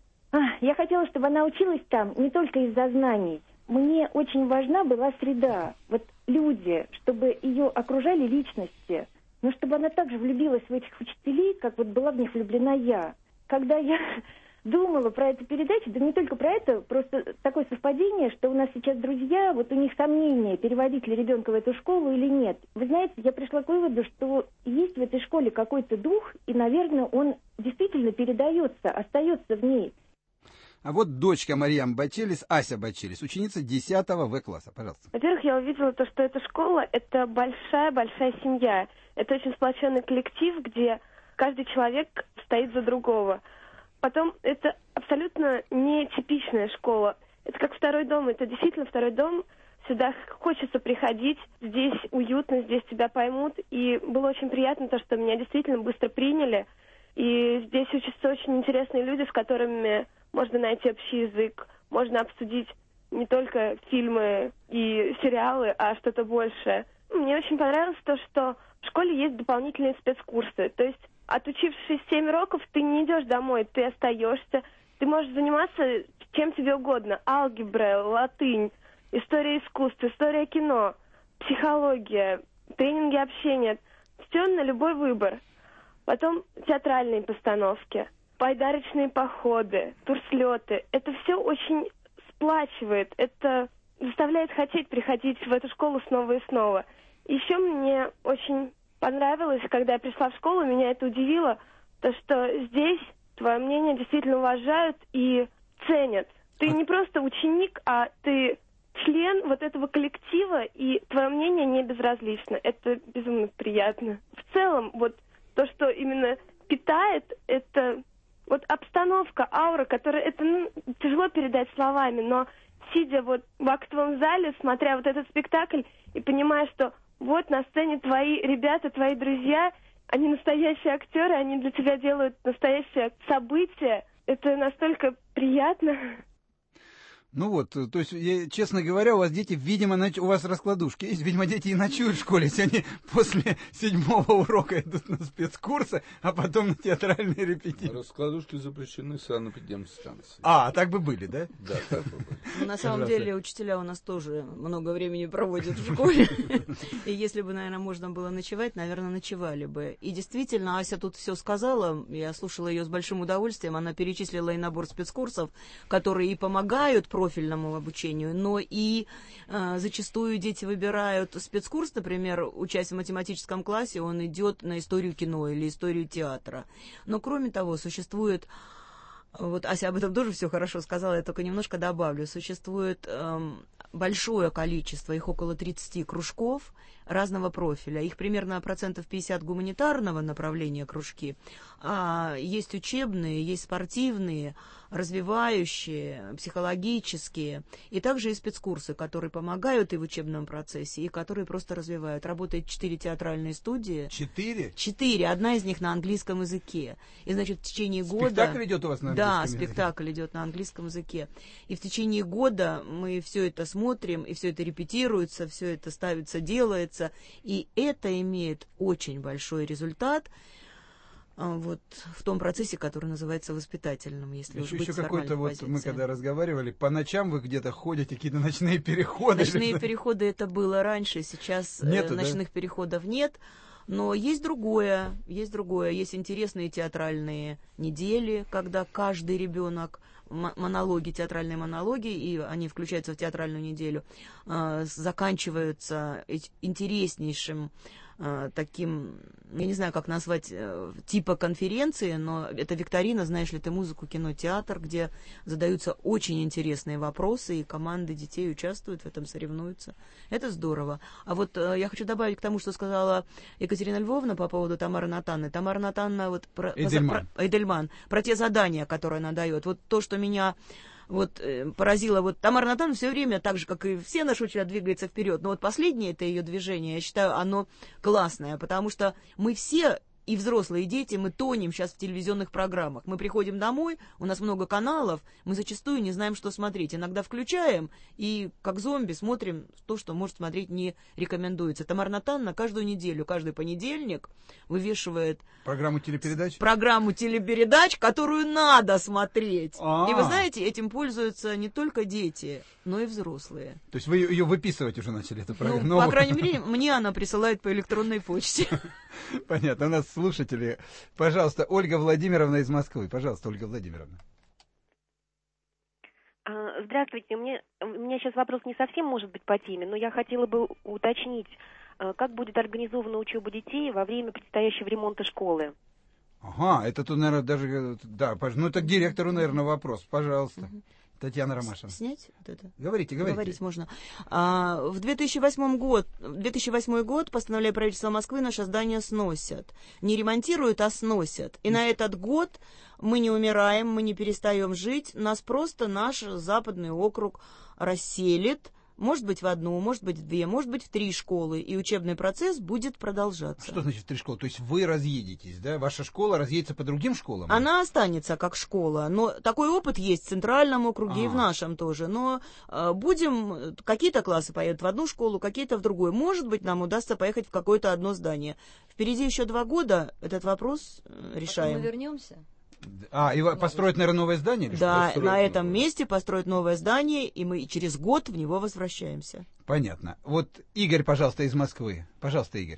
Я хотела, чтобы она училась там не только из-за знаний. Мне очень важна была среда. Вот люди, чтобы ее окружали личности, но чтобы она также влюбилась в этих учителей, как вот была в них влюблена я. Когда я думала про эту передачу, да не только про это, просто такое совпадение, что у нас сейчас друзья, вот у них сомнения, переводить ли ребенка в эту школу или нет. Вы знаете, я пришла к выводу, что есть в этой школе какой-то дух, и, наверное, он действительно передается, остается в ней. А вот дочка Марьям Бачелис, Ася Бачелис, ученица 10 В класса. Пожалуйста. Во-первых, я увидела то, что эта школа – это большая-большая семья. Это очень сплоченный коллектив, где каждый человек стоит за другого. Потом, это абсолютно нетипичная школа. Это как второй дом, это действительно второй дом. Сюда хочется приходить, здесь уютно, здесь тебя поймут. И было очень приятно то, что меня действительно быстро приняли. И здесь учатся очень интересные люди, с которыми можно найти общий язык, можно обсудить не только фильмы и сериалы, а что-то большее. Мне очень понравилось то, что в школе есть дополнительные спецкурсы. То есть, отучившись 7 уроков, ты не идешь домой, ты остаешься. Ты можешь заниматься чем тебе угодно. Алгебра, латынь, история искусства, история кино, психология, тренинги общения. Все на любой выбор. Потом театральные постановки, байдарочные походы, турслеты. Это все очень сплачивает. Это заставляет хотеть приходить в эту школу снова и снова. Еще мне очень понравилось, когда я пришла в школу, меня это удивило, то, что здесь твое мнение действительно уважают и ценят. Ты не просто ученик, а ты член вот этого коллектива, и твое мнение не безразлично. Это безумно приятно. В целом, вот то, что именно питает, это вот обстановка, аура, которая, это тяжело передать словами, но сидя вот в актовом зале, смотря вот этот спектакль и понимая, что вот на сцене твои ребята, твои друзья, они настоящие актеры, они для тебя делают настоящее событие, это настолько приятно. Ну вот, то есть, честно говоря, у вас дети, видимо, у вас раскладушки есть, видимо, дети и ночуют в школе, если они после 7-го урока идут на спецкурсы, а потом на театральные репетиции. Раскладушки запрещены санэпидемстанцией. А, так бы были, да? Да, так бы были. На самом деле, учителя у нас тоже много времени проводят в школе, и если бы, наверное, можно было ночевать, наверное, ночевали бы. И действительно, Ася тут все сказала, я слушала ее с большим удовольствием, она перечислила и набор спецкурсов, которые и помогают профильному обучению, но и зачастую дети выбирают спецкурс, например, учась в математическом классе, он идет на историю кино или историю театра. Но кроме того, существует, вот Ася об этом тоже все хорошо сказала, я только немножко добавлю, существует большое количество, их около 30 кружков разного профиля. Их примерно 50% гуманитарного направления кружки, а есть учебные, есть спортивные, развивающие, психологические, и также и спецкурсы, которые помогают и в учебном процессе, и которые просто развивают. Работает 4 театральные студии. 4? 4, одна из них на английском языке. И, значит, в течение года... Спектакль идет у вас на английском языке? Да, спектакль идет на английском языке. И в течение года мы все это смотрим, и все это репетируется, все это ставится, делается, и это имеет очень большой результат вот в том процессе, который называется воспитательным, если уж быть еще с какой-то вот позиции. Мы когда разговаривали, по ночам вы где-то ходите, какие-то ночные переходы. Ночные переходы это было раньше, сейчас Нету, ночных переходов нет. Но есть другое, есть интересные театральные недели, когда каждый ребенок монологи, театральные монологи, и они включаются в театральную неделю, заканчиваются интереснейшим таким, я не знаю, как назвать, типа конференции, но это викторина, знаешь ли ты, музыку, кино, театр, где задаются очень интересные вопросы, и команды детей участвуют в этом, соревнуются. Это здорово. А вот я хочу добавить к тому, что сказала Екатерина Львовна по поводу Тамары Натанны. Тамара Натанна, вот Эйдельман, про те задания, которые она дает. Вот то, что меня поразило, Тамара Натановна все время, так же, как и все наши учителя, двигается вперед. Но вот последнее это ее движение, я считаю, оно классное, потому что мы все и взрослые, и дети, мы тонем сейчас в телевизионных программах. Мы приходим домой, у нас много каналов, мы зачастую не знаем, что смотреть. Иногда включаем и, как зомби, смотрим то, что, может, смотреть не рекомендуется. Тамара Натановна каждую неделю, каждый понедельник вывешивает программу телепередач, которую надо смотреть. И вы знаете, этим пользуются не только дети, но и взрослые. То есть вы ее выписывать уже начали, эту программу? Ну, по крайней мере, мне она присылает по электронной почте. Понятно. У нас слушатели. Пожалуйста, Ольга Владимировна из Москвы. Пожалуйста, Ольга Владимировна. Здравствуйте. У меня сейчас вопрос не совсем может быть по теме, но я хотела бы уточнить, как будет организована учеба детей во время предстоящего ремонта школы. Ага, это тут, наверное, даже... Да, ну это к директору, наверное, вопрос. Пожалуйста. Татьяна Ромашина. Снять вот это? Говорите. Говорить можно. В 2008 год, постановление правительства Москвы, наше здание сносят. Не ремонтируют, а сносят. И на этот год мы не умираем, мы не перестаем жить. Нас просто наш западный округ расселит. Может быть, в одну, может быть, в две, может быть, в 3 школы. И учебный процесс будет продолжаться. Что значит 3 школы? То есть вы разъедетесь, да? Ваша школа разъедется по другим школам? Она останется как школа. Но такой опыт есть в Центральном округе и в нашем тоже. Но какие-то классы поедут в одну школу, какие-то в другую. Может быть, нам удастся поехать в какое-то одно здание. Впереди еще 2 года этот вопрос решаем. Потом мы вернемся. И построить, наверное, новое здание? Или да, что? На этом месте построить новое здание, и мы через год в него возвращаемся. Понятно. Вот Игорь, пожалуйста, из Москвы. Пожалуйста, Игорь.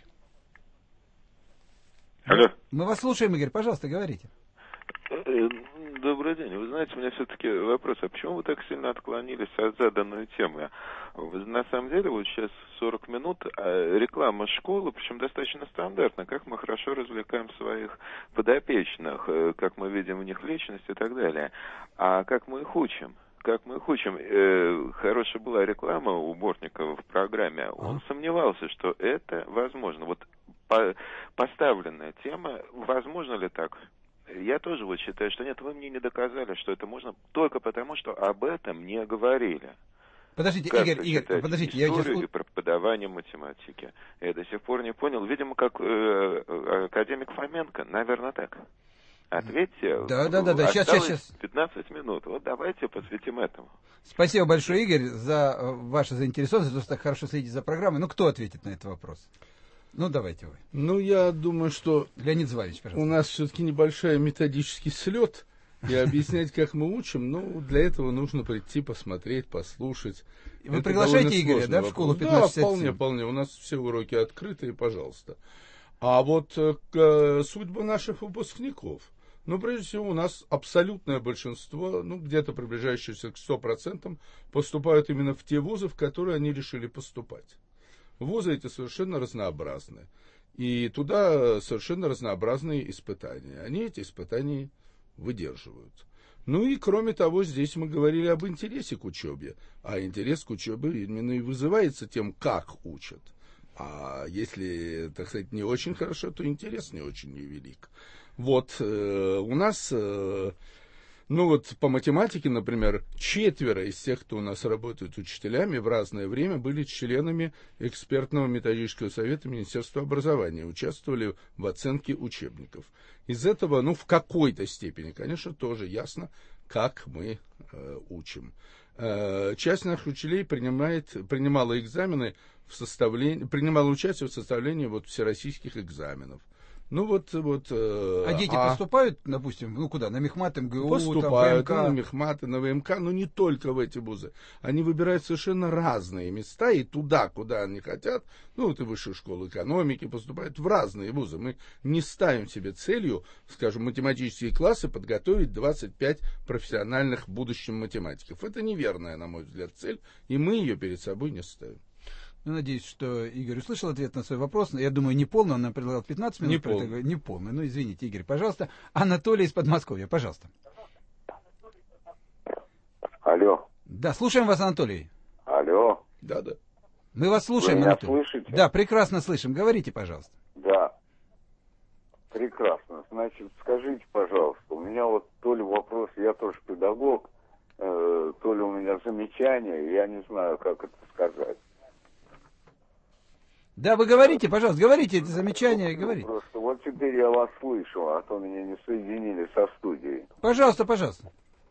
Алло. Мы вас слушаем, Игорь. Пожалуйста, говорите. Добрый день. Вы знаете, у меня все-таки вопрос, а почему вы так сильно отклонились от заданной темы? На самом деле, вот сейчас 40 минут реклама школы, причем достаточно стандартно, как мы хорошо развлекаем своих подопечных, как мы видим в них личность и так далее. А как мы их учим? Хорошая была реклама у Бортникова в программе. Он сомневался, что это возможно. Вот поставленная тема, возможно ли так? Я тоже вот считаю, что нет, вы мне не доказали, что это можно только потому, что об этом не говорили. Подождите, Игорь, подождите. Историю и преподавание математики. Я до сих пор не понял. Видимо, как академик Фоменко, наверное, так. Ответьте. Да. Сейчас. 15 минут. Вот давайте посвятим этому. Спасибо большое, Игорь, за вашу заинтересованность, за то, что так хорошо следите за программой. Ну, кто ответит на этот вопрос? Ну, давайте вы. Ну, я думаю, что... Леонид Зварич, пожалуйста. У нас все-таки небольшой методический слет, и объяснять, как мы учим, ну, для этого нужно прийти, посмотреть, послушать. Вы приглашаете Игоря, да, в школу 1567? Да, вполне. У нас все уроки открыты, пожалуйста. А вот судьба наших выпускников. Ну, прежде всего, у нас абсолютное большинство, где-то приближающееся к 100%, поступают именно в те вузы, в которые они решили поступать. Вузы эти совершенно разнообразны. И туда совершенно разнообразные испытания. Они эти испытания выдерживают. Ну и кроме того, здесь мы говорили об интересе к учебе. А интерес к учебе именно и вызывается тем, как учат. А если, так сказать, не очень хорошо, то интерес не очень невелик. Вот у нас... по математике, например, 4 из тех, кто у нас работает учителями, в разное время были членами экспертного методического совета Министерства образования, участвовали в оценке учебников. Из этого, в какой-то степени, конечно, тоже ясно, как мы учим. Часть наших учителей принимала участие в составлении всероссийских экзаменов. А дети поступают, допустим, куда? На Мехмат, МГУ, поступают, там, ВМК? на Мехмат, на ВМК, но не только в эти вузы. Они выбирают совершенно разные места, и туда, куда они хотят, и в высшую школу экономики поступают в разные вузы. Мы не ставим себе целью, скажем, математические классы подготовить 25 профессиональных будущим математиков. Это неверная, на мой взгляд, цель, и мы ее перед собой не ставим. Надеюсь, что Игорь услышал ответ на свой вопрос. Я думаю, не полный, он нам предлагал 15 минут. Не полный. Извините, Игорь, пожалуйста. Анатолий из Подмосковья, пожалуйста. Алло. Да, слушаем вас, Анатолий. Алло. Да. Мы вас слушаем, Вы меня Анатолий. Слышите? Да, прекрасно слышим. Говорите, пожалуйста. Да. Прекрасно. Значит, скажите, пожалуйста, у меня то ли вопрос, я тоже педагог, то ли у меня замечание, я не знаю, как это сказать. Да, вы говорите, пожалуйста, говорите эти замечания, говорите. Просто вот теперь я вас слышу, а то меня не соединили со студией. Пожалуйста, пожалуйста.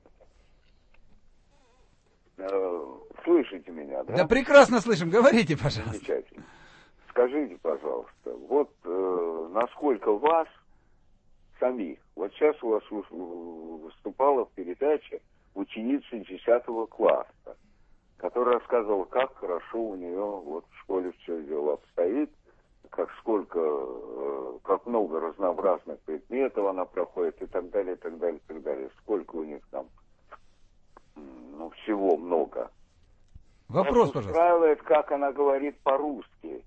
Слышите меня, да? Да, прекрасно слышим, говорите, пожалуйста. Замечательно. Скажите, пожалуйста, вот насколько вас самих, вот сейчас у вас выступала в передаче ученица 10 класса, которая рассказывала, как хорошо у нее вот в школе все дело обстоит, как много разнообразных предметов она проходит и так далее, и так далее, и так далее. Сколько у них там, всего много. Вопрос, пожалуйста. Устраивает, как она говорит по-русски.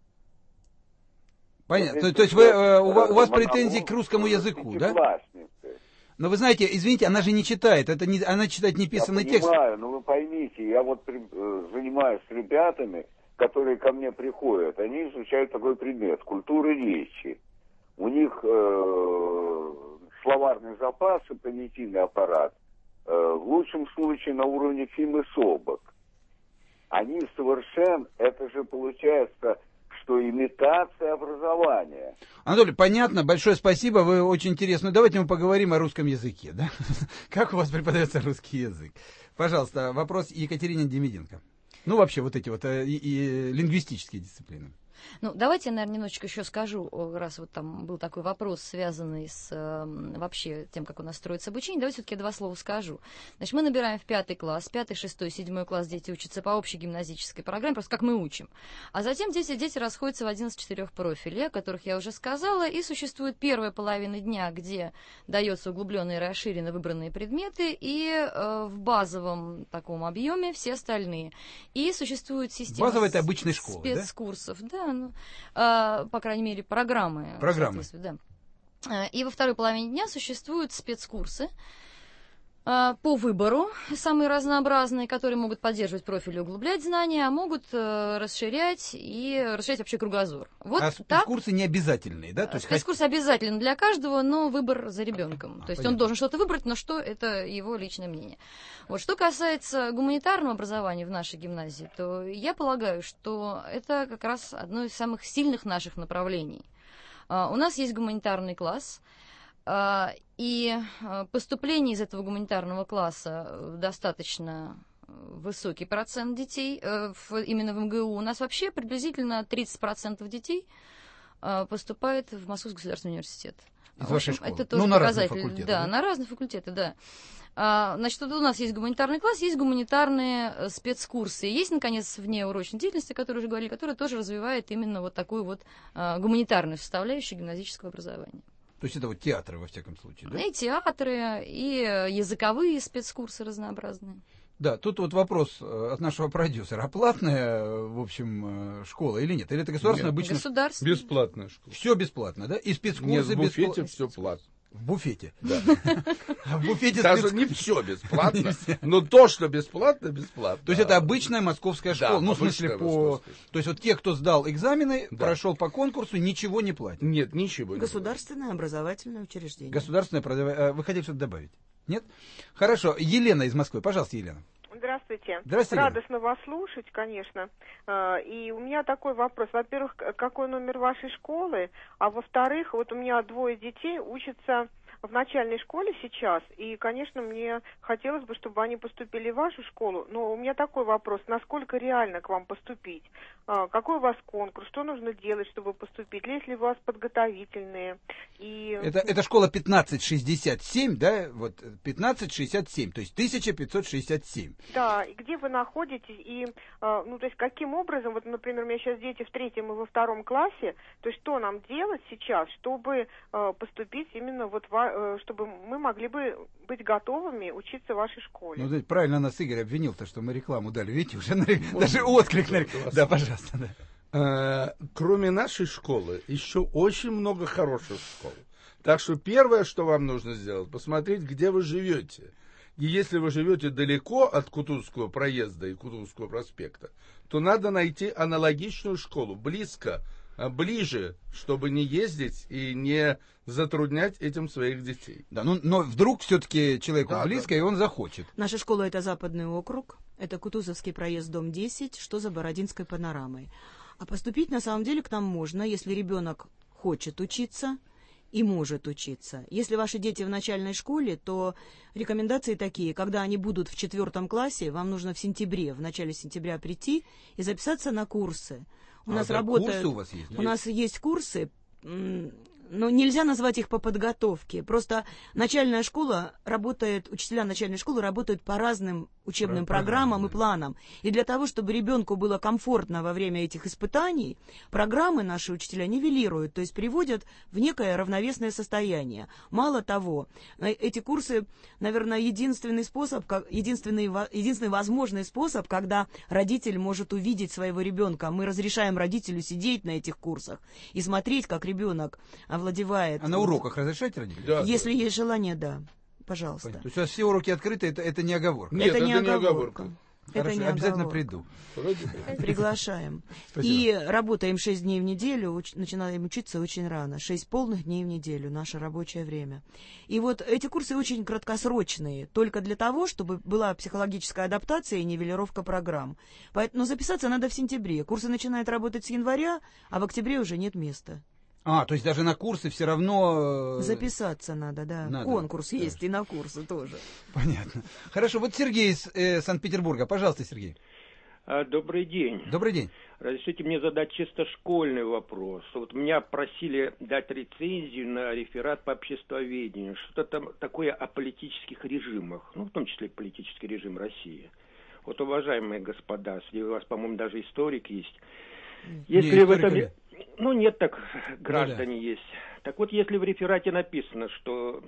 Понятно. То есть у вас претензии к русскому языку, да? Но вы знаете, извините, она же не читает, она читает неписанный текст. Я понимаю, но вы поймите, я вот занимаюсь с ребятами, которые ко мне приходят, они изучают такой предмет, культура речи. У них словарный запас и понятийный аппарат в лучшем случае на уровне Фимы Собок. Они это же получается, что имитация образования. Анатолий, понятно, большое спасибо, вы очень интересны. Давайте мы поговорим о русском языке, да? Как у вас преподается русский язык? Пожалуйста, вопрос Екатерине Демиденко. Вообще вот эти вот и лингвистические дисциплины. Давайте я, наверное, немножечко еще скажу, раз вот там был такой вопрос, связанный с вообще тем, как у нас строится обучение. Давайте все-таки 2 слова скажу. Значит, мы набираем в 5 класс, 5, 6, 7 класс дети учатся по общей гимназической программе, просто как мы учим. А затем дети расходятся в один из 4 профилей, о которых я уже сказала, и существует первая половина дня, где дается углубленные и расширенно выбранные предметы, и в базовом таком объеме все остальные. И существует система базовая — это обычная школа, спецкурсов, да? По крайней мере, программы. Да. И во второй половине дня существуют спецкурсы по выбору, самые разнообразные, которые могут поддерживать профиль и углублять знания, а могут расширять вообще кругозор. Спецкурсы не обязательные, да? Спецкурсы обязательны для каждого, но выбор за ребенком. То есть он должен что-то выбрать, но что — это его личное мнение. Что касается гуманитарного образования в нашей гимназии, то я полагаю, что это как раз одно из самых сильных наших направлений. У нас есть гуманитарный класс, и поступление из этого гуманитарного класса достаточно высокий процент детей именно в МГУ. У нас вообще приблизительно 30% детей поступает в Московский государственный университет. Из вашей школы? Это тоже на показатель. разные факультеты. Да, на разные факультеты, да. Значит, у нас есть гуманитарный класс, есть гуманитарные спецкурсы. Есть, наконец, внеурочной деятельности, о которой уже говорили, которая тоже развивает именно вот такую вот гуманитарную составляющую гимназического образования. То есть это вот театры, во всяком случае, да? И театры, и языковые спецкурсы разнообразные. Да, тут вот вопрос от нашего продюсера. А платная, в общем, школа или нет? Или это государственная обычно? Государственная. Бесплатная школа. Все бесплатно, да? И спецкурсы нет, в буфете все платно. В буфете? Да. В буфете даже не все бесплатно, но то, что бесплатно, бесплатно. То есть это обычная московская школа? В смысле, то есть вот те, кто сдал экзамены, прошел по конкурсу, ничего не платят? Нет, ничего не платят. Государственное образовательное учреждение. Государственное, вы хотели что-то добавить? Нет? Хорошо. Елена из Москвы. Пожалуйста, Елена. Здравствуйте. Здравствуйте. Радостно вас слушать, конечно. И у меня такой вопрос. Во-первых, какой номер вашей школы? А во-вторых, вот у меня 2 детей учатся в начальной школе сейчас, и, конечно, мне хотелось бы, чтобы они поступили в вашу школу, но у меня такой вопрос, насколько реально к вам поступить? Какой у вас конкурс? Что нужно делать, чтобы поступить? Есть ли у вас подготовительные? Это школа 1567, да? Вот 1567, то есть 1567. Да, и где вы находитесь, и, то есть, каким образом, вот, например, у меня сейчас дети в 3 и во 2 классе, то есть, что нам делать сейчас, чтобы поступить именно вот чтобы мы могли бы быть готовыми учиться в вашей школе. Ну, правильно нас Игорь обвинил-то, что мы рекламу дали. Видите, уже даже отклик. Да, пожалуйста. Да. Кроме нашей школы, еще очень много хороших школ. Так что первое, что вам нужно сделать, посмотреть, где вы живете. И если вы живете далеко от Кутузовского проезда и Кутузовского проспекта, то надо найти аналогичную школу, ближе, чтобы не ездить и не затруднять этим своих детей. Да, но вдруг все-таки человеку близко, и он захочет. Наша школа — это Западный округ, это Кутузовский проезд, дом 10, что за Бородинской панорамой. А поступить на самом деле к нам можно, если ребенок хочет учиться и может учиться. Если ваши дети в начальной школе, то рекомендации такие: когда они будут в 4 классе, вам нужно в начале сентября прийти и записаться на курсы. У нас работают, курсы у вас есть? У нас есть курсы, но нельзя назвать их по подготовке. Просто начальная школа работает, учителя начальной школы работают по разным учебным программам и планам. И для того, чтобы ребенку было комфортно во время этих испытаний, программы наши учителя нивелируют, то есть приводят в некое равновесное состояние. Мало того, эти курсы, наверное, единственный возможный способ, когда родитель может увидеть своего ребенка. Мы разрешаем родителю сидеть на этих курсах и смотреть, как ребенок овладевает. А на уроках разрешаете родителям? Да, если есть желание, да. Пожалуйста. Понятно. То есть у вас все уроки открыты, это не оговорка? Нет, это не оговорка. Хорошо, это не обязательно оговорка. приду. Приглашаем. Спасибо. И работаем 6 дней в неделю, начинаем учиться очень рано. 6 полных дней в неделю, наше рабочее время. И вот эти курсы очень краткосрочные, только для того, чтобы была психологическая адаптация и нивелировка программ. Но записаться надо в сентябре. Курсы начинают работать с января, а в октябре уже нет места. То есть даже на курсы все равно... Записаться надо, да. Надо. Конкурс есть и на курсы тоже. Понятно. Хорошо, вот Сергей из Санкт-Петербурга. Пожалуйста, Сергей. Добрый день. Добрый день. Разрешите мне задать чисто школьный вопрос. Вот меня просили дать рецензию на реферат по обществоведению. Что-то там такое о политических режимах, в том числе политический режим России. Вот, уважаемые господа, среди вас, по-моему, даже историк есть. Если в этом... нет, так граждане есть. Так вот, если в реферате написано, что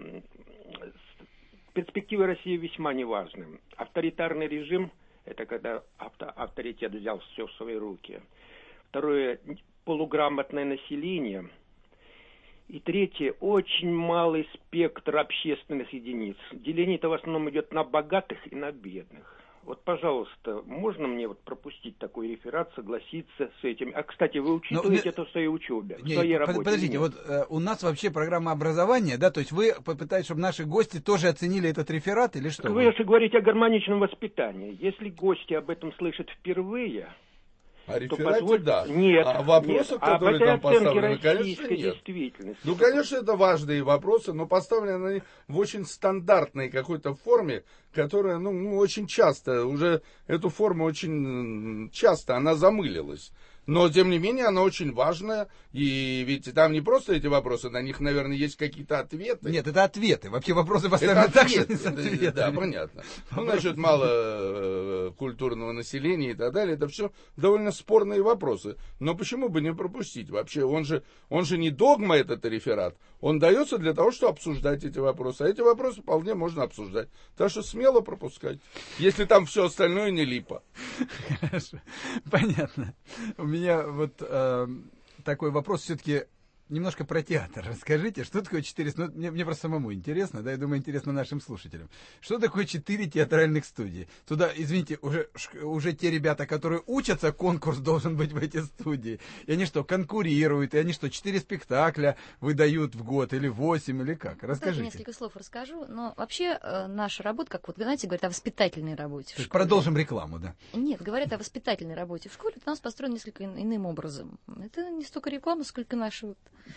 перспективы России весьма неважны. Авторитарный режим – это когда авторитет взял все в свои руки. Второе – полуграмотное население. И третье – очень малый спектр общественных единиц. Деление-то в основном идет на богатых и на бедных. Вот, пожалуйста, можно мне пропустить такой реферат, согласиться с этим? А, кстати, вы учитываете это в своей учебе, в своей работе? Подождите, у нас вообще программа образования, да, то есть вы попытаетесь, чтобы наши гости тоже оценили этот реферат или что? Вы же говорите о гармоничном воспитании. Если гости об этом слышат впервые... О реферате, да. Нет, а вопросов, которые там поставлены, конечно, нет. Конечно, это важные вопросы, но поставлены они в очень стандартной какой-то форме, которая, очень часто, уже эту форму очень часто, она замылилась. Но, тем не менее, она очень важная, и ведь там не просто эти вопросы, на них, наверное, есть какие-то ответы. Нет, это ответы. Вообще вопросы поставлены так, что с ответами. Да, понятно. Насчет мало культурного населения и так далее, это все довольно спорные вопросы. Но почему бы не пропустить? Вообще, он же не догма, этот реферат. Он дается для того, чтобы обсуждать эти вопросы. А эти вопросы вполне можно обсуждать. Так что смело пропускать, если там все остальное не липа. Хорошо, понятно. У меня вот такой вопрос все-таки немножко про театр. Расскажите, что такое 4... мне просто самому интересно, да, я думаю, интересно нашим слушателям. Что такое 4 театральных студии? Туда, извините, уже те ребята, которые учатся, конкурс должен быть в эти студии. И они что, конкурируют? И они что, 4 спектакля выдают в год? Или 8? Или как? Расскажите. Тоже несколько слов расскажу. Но вообще наша работа, как знаете, говорят о воспитательной работе. То есть продолжим рекламу, да? Нет, говорят о воспитательной работе в школе. У нас построен несколько иным образом. Это не столько реклама, сколько наша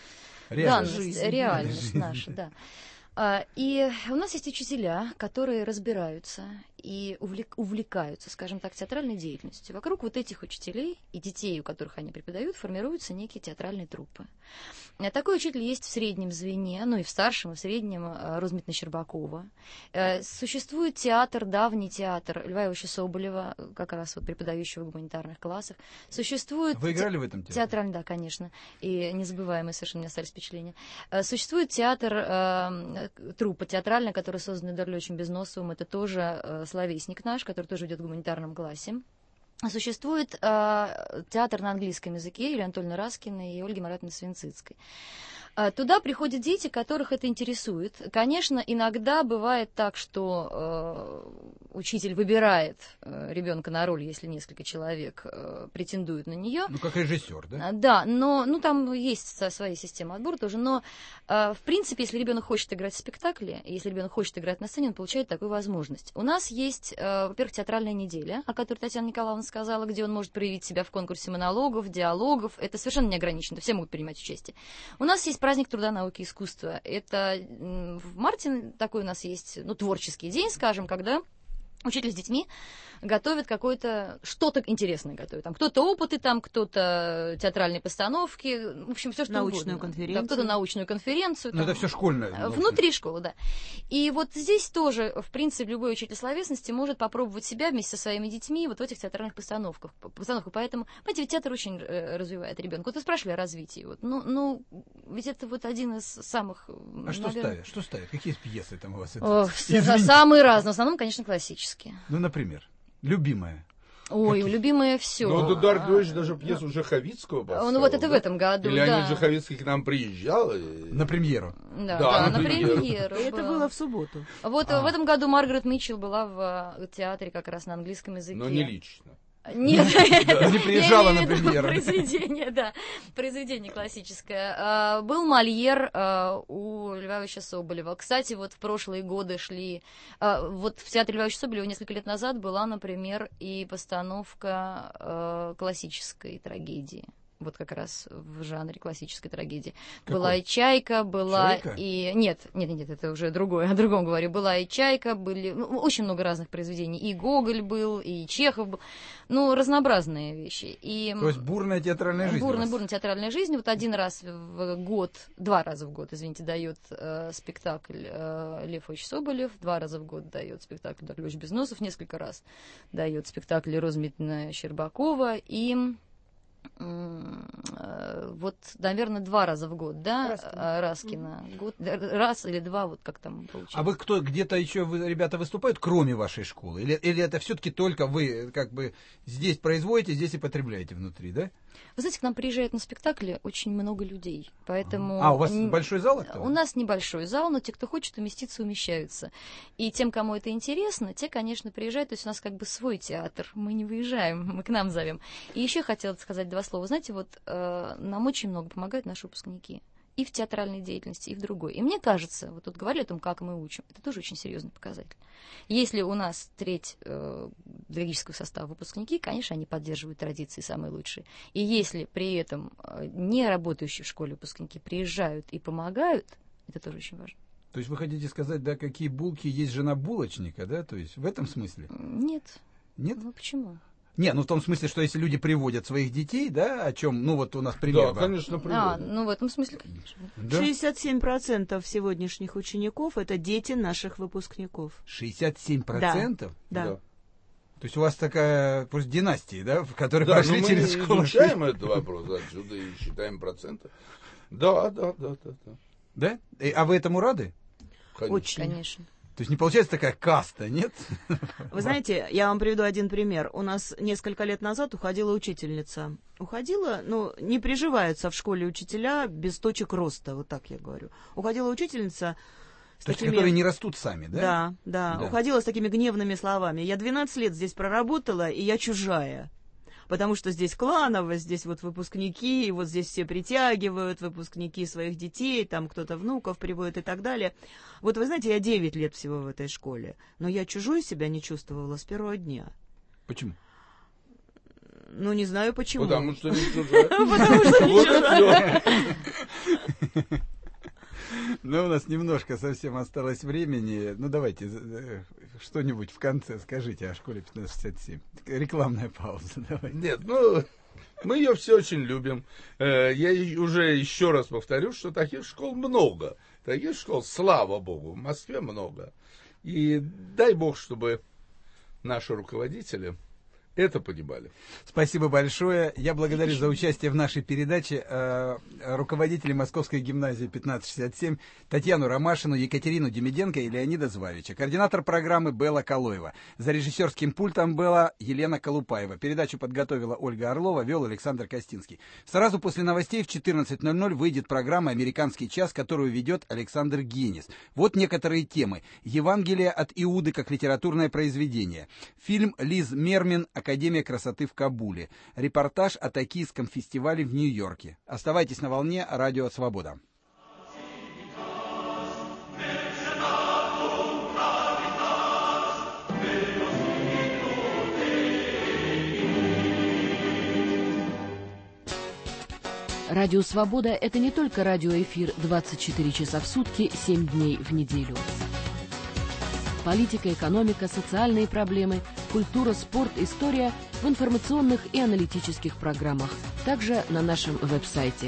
реальность наша, да. И у нас есть учителя, которые разбираются и увлекаются, скажем так, театральной деятельностью. Вокруг вот этих учителей и детей, у которых они преподают, формируются некие театральные труппы. Такой учитель есть в среднем звене, и в старшем, и в среднем Розмитна Щербакова. Существует театр, давний театр Льва Ивановича Соболева, как раз преподающего в гуманитарных классах. Существует... Вы играли в этом театре? Театральный, да, конечно. И незабываемые совершенно не остались впечатления. Существует театр, труппа театральная, которая создана Дарлёчем Безносовым. Это тоже словесник наш, который тоже идет в гуманитарном классе. Существует театр на английском языке Юлии Анатольевны Раскиной и Ольги Маратовны Свинцицкой. Туда приходят дети, которых это интересует. Конечно, иногда бывает так, что учитель выбирает ребенка на роль, если несколько человек претендуют на нее. Ну, как режиссер, да? Да, но там есть своя система отбора тоже. Но, в принципе, если ребенок хочет играть в спектакле, если ребенок хочет играть на сцене, он получает такую возможность. У нас есть, во-первых, театральная неделя, о которой Татьяна Николаевна сказала, где он может проявить себя в конкурсе монологов, диалогов. Это совершенно не ограничено, все могут принимать участие. У нас есть праздник труда, науки и искусства. Это в марте такой у нас есть, творческий день, скажем, когда учитель с детьми готовит что-то интересное готовит. Там кто-то опыты, там кто-то театральные постановки, в общем, все что научную угодно. Конференцию. Да, кто-то научную конференцию. Но это все школьное. Внутри школы, да. И вот здесь тоже, в принципе, любой учитель словесности может попробовать себя вместе со своими детьми вот в этих театральных постановках. Поэтому, понимаете, ведь театр очень развивает ребенка. Вот вы спрашивали о развитии. Вот. Ведь это вот один из самых... Что ставят? Какие пьесы там у вас? Самые разные. В основном, конечно, классические. Ну, например, любимая. Ой, любимое все. Ну, Эдуард Георгиевич даже пьесу Жаховицкого поставил. Ну, вот это в этом году, Или Леонид Жаховицкий к нам приезжал. На премьеру. Да, на премьеру. Это было в субботу. Вот в этом году Маргарет Митчелл была в театре как раз на английском языке. Но не лично. Нет, не приезжала на премьеру. Произведение классическое. Был Мольер у Льва Ильича Соболева. Кстати, вот в прошлые годы шли... Вот в театре Льва Ильича Соболева несколько лет назад была, например, и постановка классической трагедии. Вот как раз в жанре классической трагедии. Какой? Была и «Чайка», была «Чайка»? и... Нет, это уже другое, о другом говорю. Была и «Чайка», были очень много разных произведений. И Гоголь был, и Чехов был. Разнообразные вещи. То есть бурная театральная жизнь. Бурная театральная жизнь. Вот два раза в год, извините, дает спектакль Лев Ильич Соболев, 2 раза в год дает спектакль Эдуард Львович Безносов, несколько раз дает спектакль Розмитина Щербакова и... Вот, наверное, 2 раза в год, да, Раскина. Раз или 2, вот как там получилось. А вы где-то еще ребята выступают, кроме вашей школы? Или это все-таки только вы как бы здесь производите, здесь и потребляете внутри, да? Вы знаете, к нам приезжает на спектакли очень много людей, поэтому... у вас большой зал? У нас небольшой зал, но те, кто хочет уместиться, умещаются. И тем, кому это интересно, те, конечно, приезжают. То есть у нас как бы свой театр, мы не выезжаем, мы к нам зовем. И еще хотела сказать 2 слова. Знаете, вот нам очень много помогают наши выпускники. И в театральной деятельности, и в другой. И мне кажется, вот тут говорили о том, как мы учим, это тоже очень серьезный показатель. Если у нас треть педагогического состава выпускники, конечно, они поддерживают традиции самые лучшие. И если при этом не работающие в школе выпускники приезжают и помогают, это тоже очень важно. То есть вы хотите сказать, да, какие булки есть жена булочника, да? То есть в этом смысле? Нет. Нет? Почему? Не, в том смысле, что если люди приводят своих детей, да, о чем, вот у нас пример. Да, конечно, приводят. В этом смысле, конечно. Да? 67% сегодняшних учеников — это дети наших выпускников. 67%? Да. То есть у вас такая просто династия, да, в которой прошли через школу? Мы изучаем этот вопрос отсюда и считаем проценты. Да. Да? А вы этому рады? Конечно. Очень. Конечно. То есть не получается такая каста, нет? Вы знаете, я вам приведу один пример. У нас несколько лет назад уходила учительница. Уходила, не приживаются в школе учителя без точек роста, вот так я говорю. Уходила учительница... которые не растут сами, да? Да. Уходила с такими гневными словами. Я 12 лет здесь проработала, и я чужая. Потому что здесь кланово, здесь вот выпускники, и вот здесь все притягивают, выпускники своих детей, там кто-то внуков приводит и так далее. Вот вы знаете, я 9 лет всего в этой школе, но я чужой себя не чувствовала с первого дня. Почему? Не знаю почему. Потому что не чужая. Потому что не чужая. У нас немножко совсем осталось времени. Давайте что-нибудь в конце скажите о школе 1567. Рекламная пауза. Давайте. Нет, мы ее все очень любим. Я уже еще раз повторю, что таких школ много. Таких школ, слава богу, в Москве много. И дай бог, чтобы наши руководители Это погибали. Спасибо большое. Я благодарю за участие в нашей передаче руководителей Московской гимназии 1567 Татьяну Ромашину, Екатерину Демиденко и Леонида Звавича. Координатор программы Белла Калоева. За режиссерским пультом была Елена Колупаева. Передачу подготовила Ольга Орлова, вел Александр Костинский. Сразу после новостей в 14:00 выйдет программа «Американский час», которую ведет Александр Генис. Вот некоторые темы. Евангелие от Иуды как литературное произведение. Фильм Лиз Мермин «Академия красоты в Кабуле». Репортаж о токийском фестивале в Нью-Йорке. Оставайтесь на волне Радио Свобода. Радио «Свобода» — это не только радиоэфир 24 часа в сутки, 7 дней в неделю. Политика, экономика, социальные проблемы, культура, спорт, история в информационных и аналитических программах. Также на нашем веб-сайте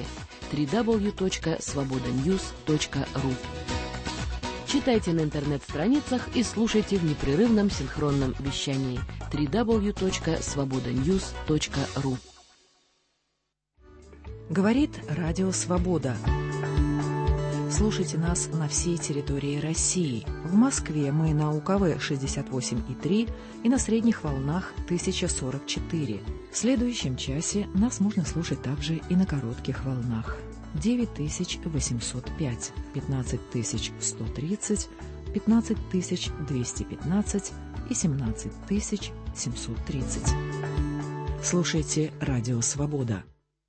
www.svobodanews.ru. Читайте на интернет-страницах и слушайте в непрерывном синхронном вещании www.svobodanews.ru. Говорит Радио Свобода. Слушайте нас на всей территории России. В Москве мы на УКВ 68,3 и на средних волнах 1044. В следующем часе нас можно слушать также и на коротких волнах 9805, 15130, 15215 и 17730. Слушайте Радио Свобода.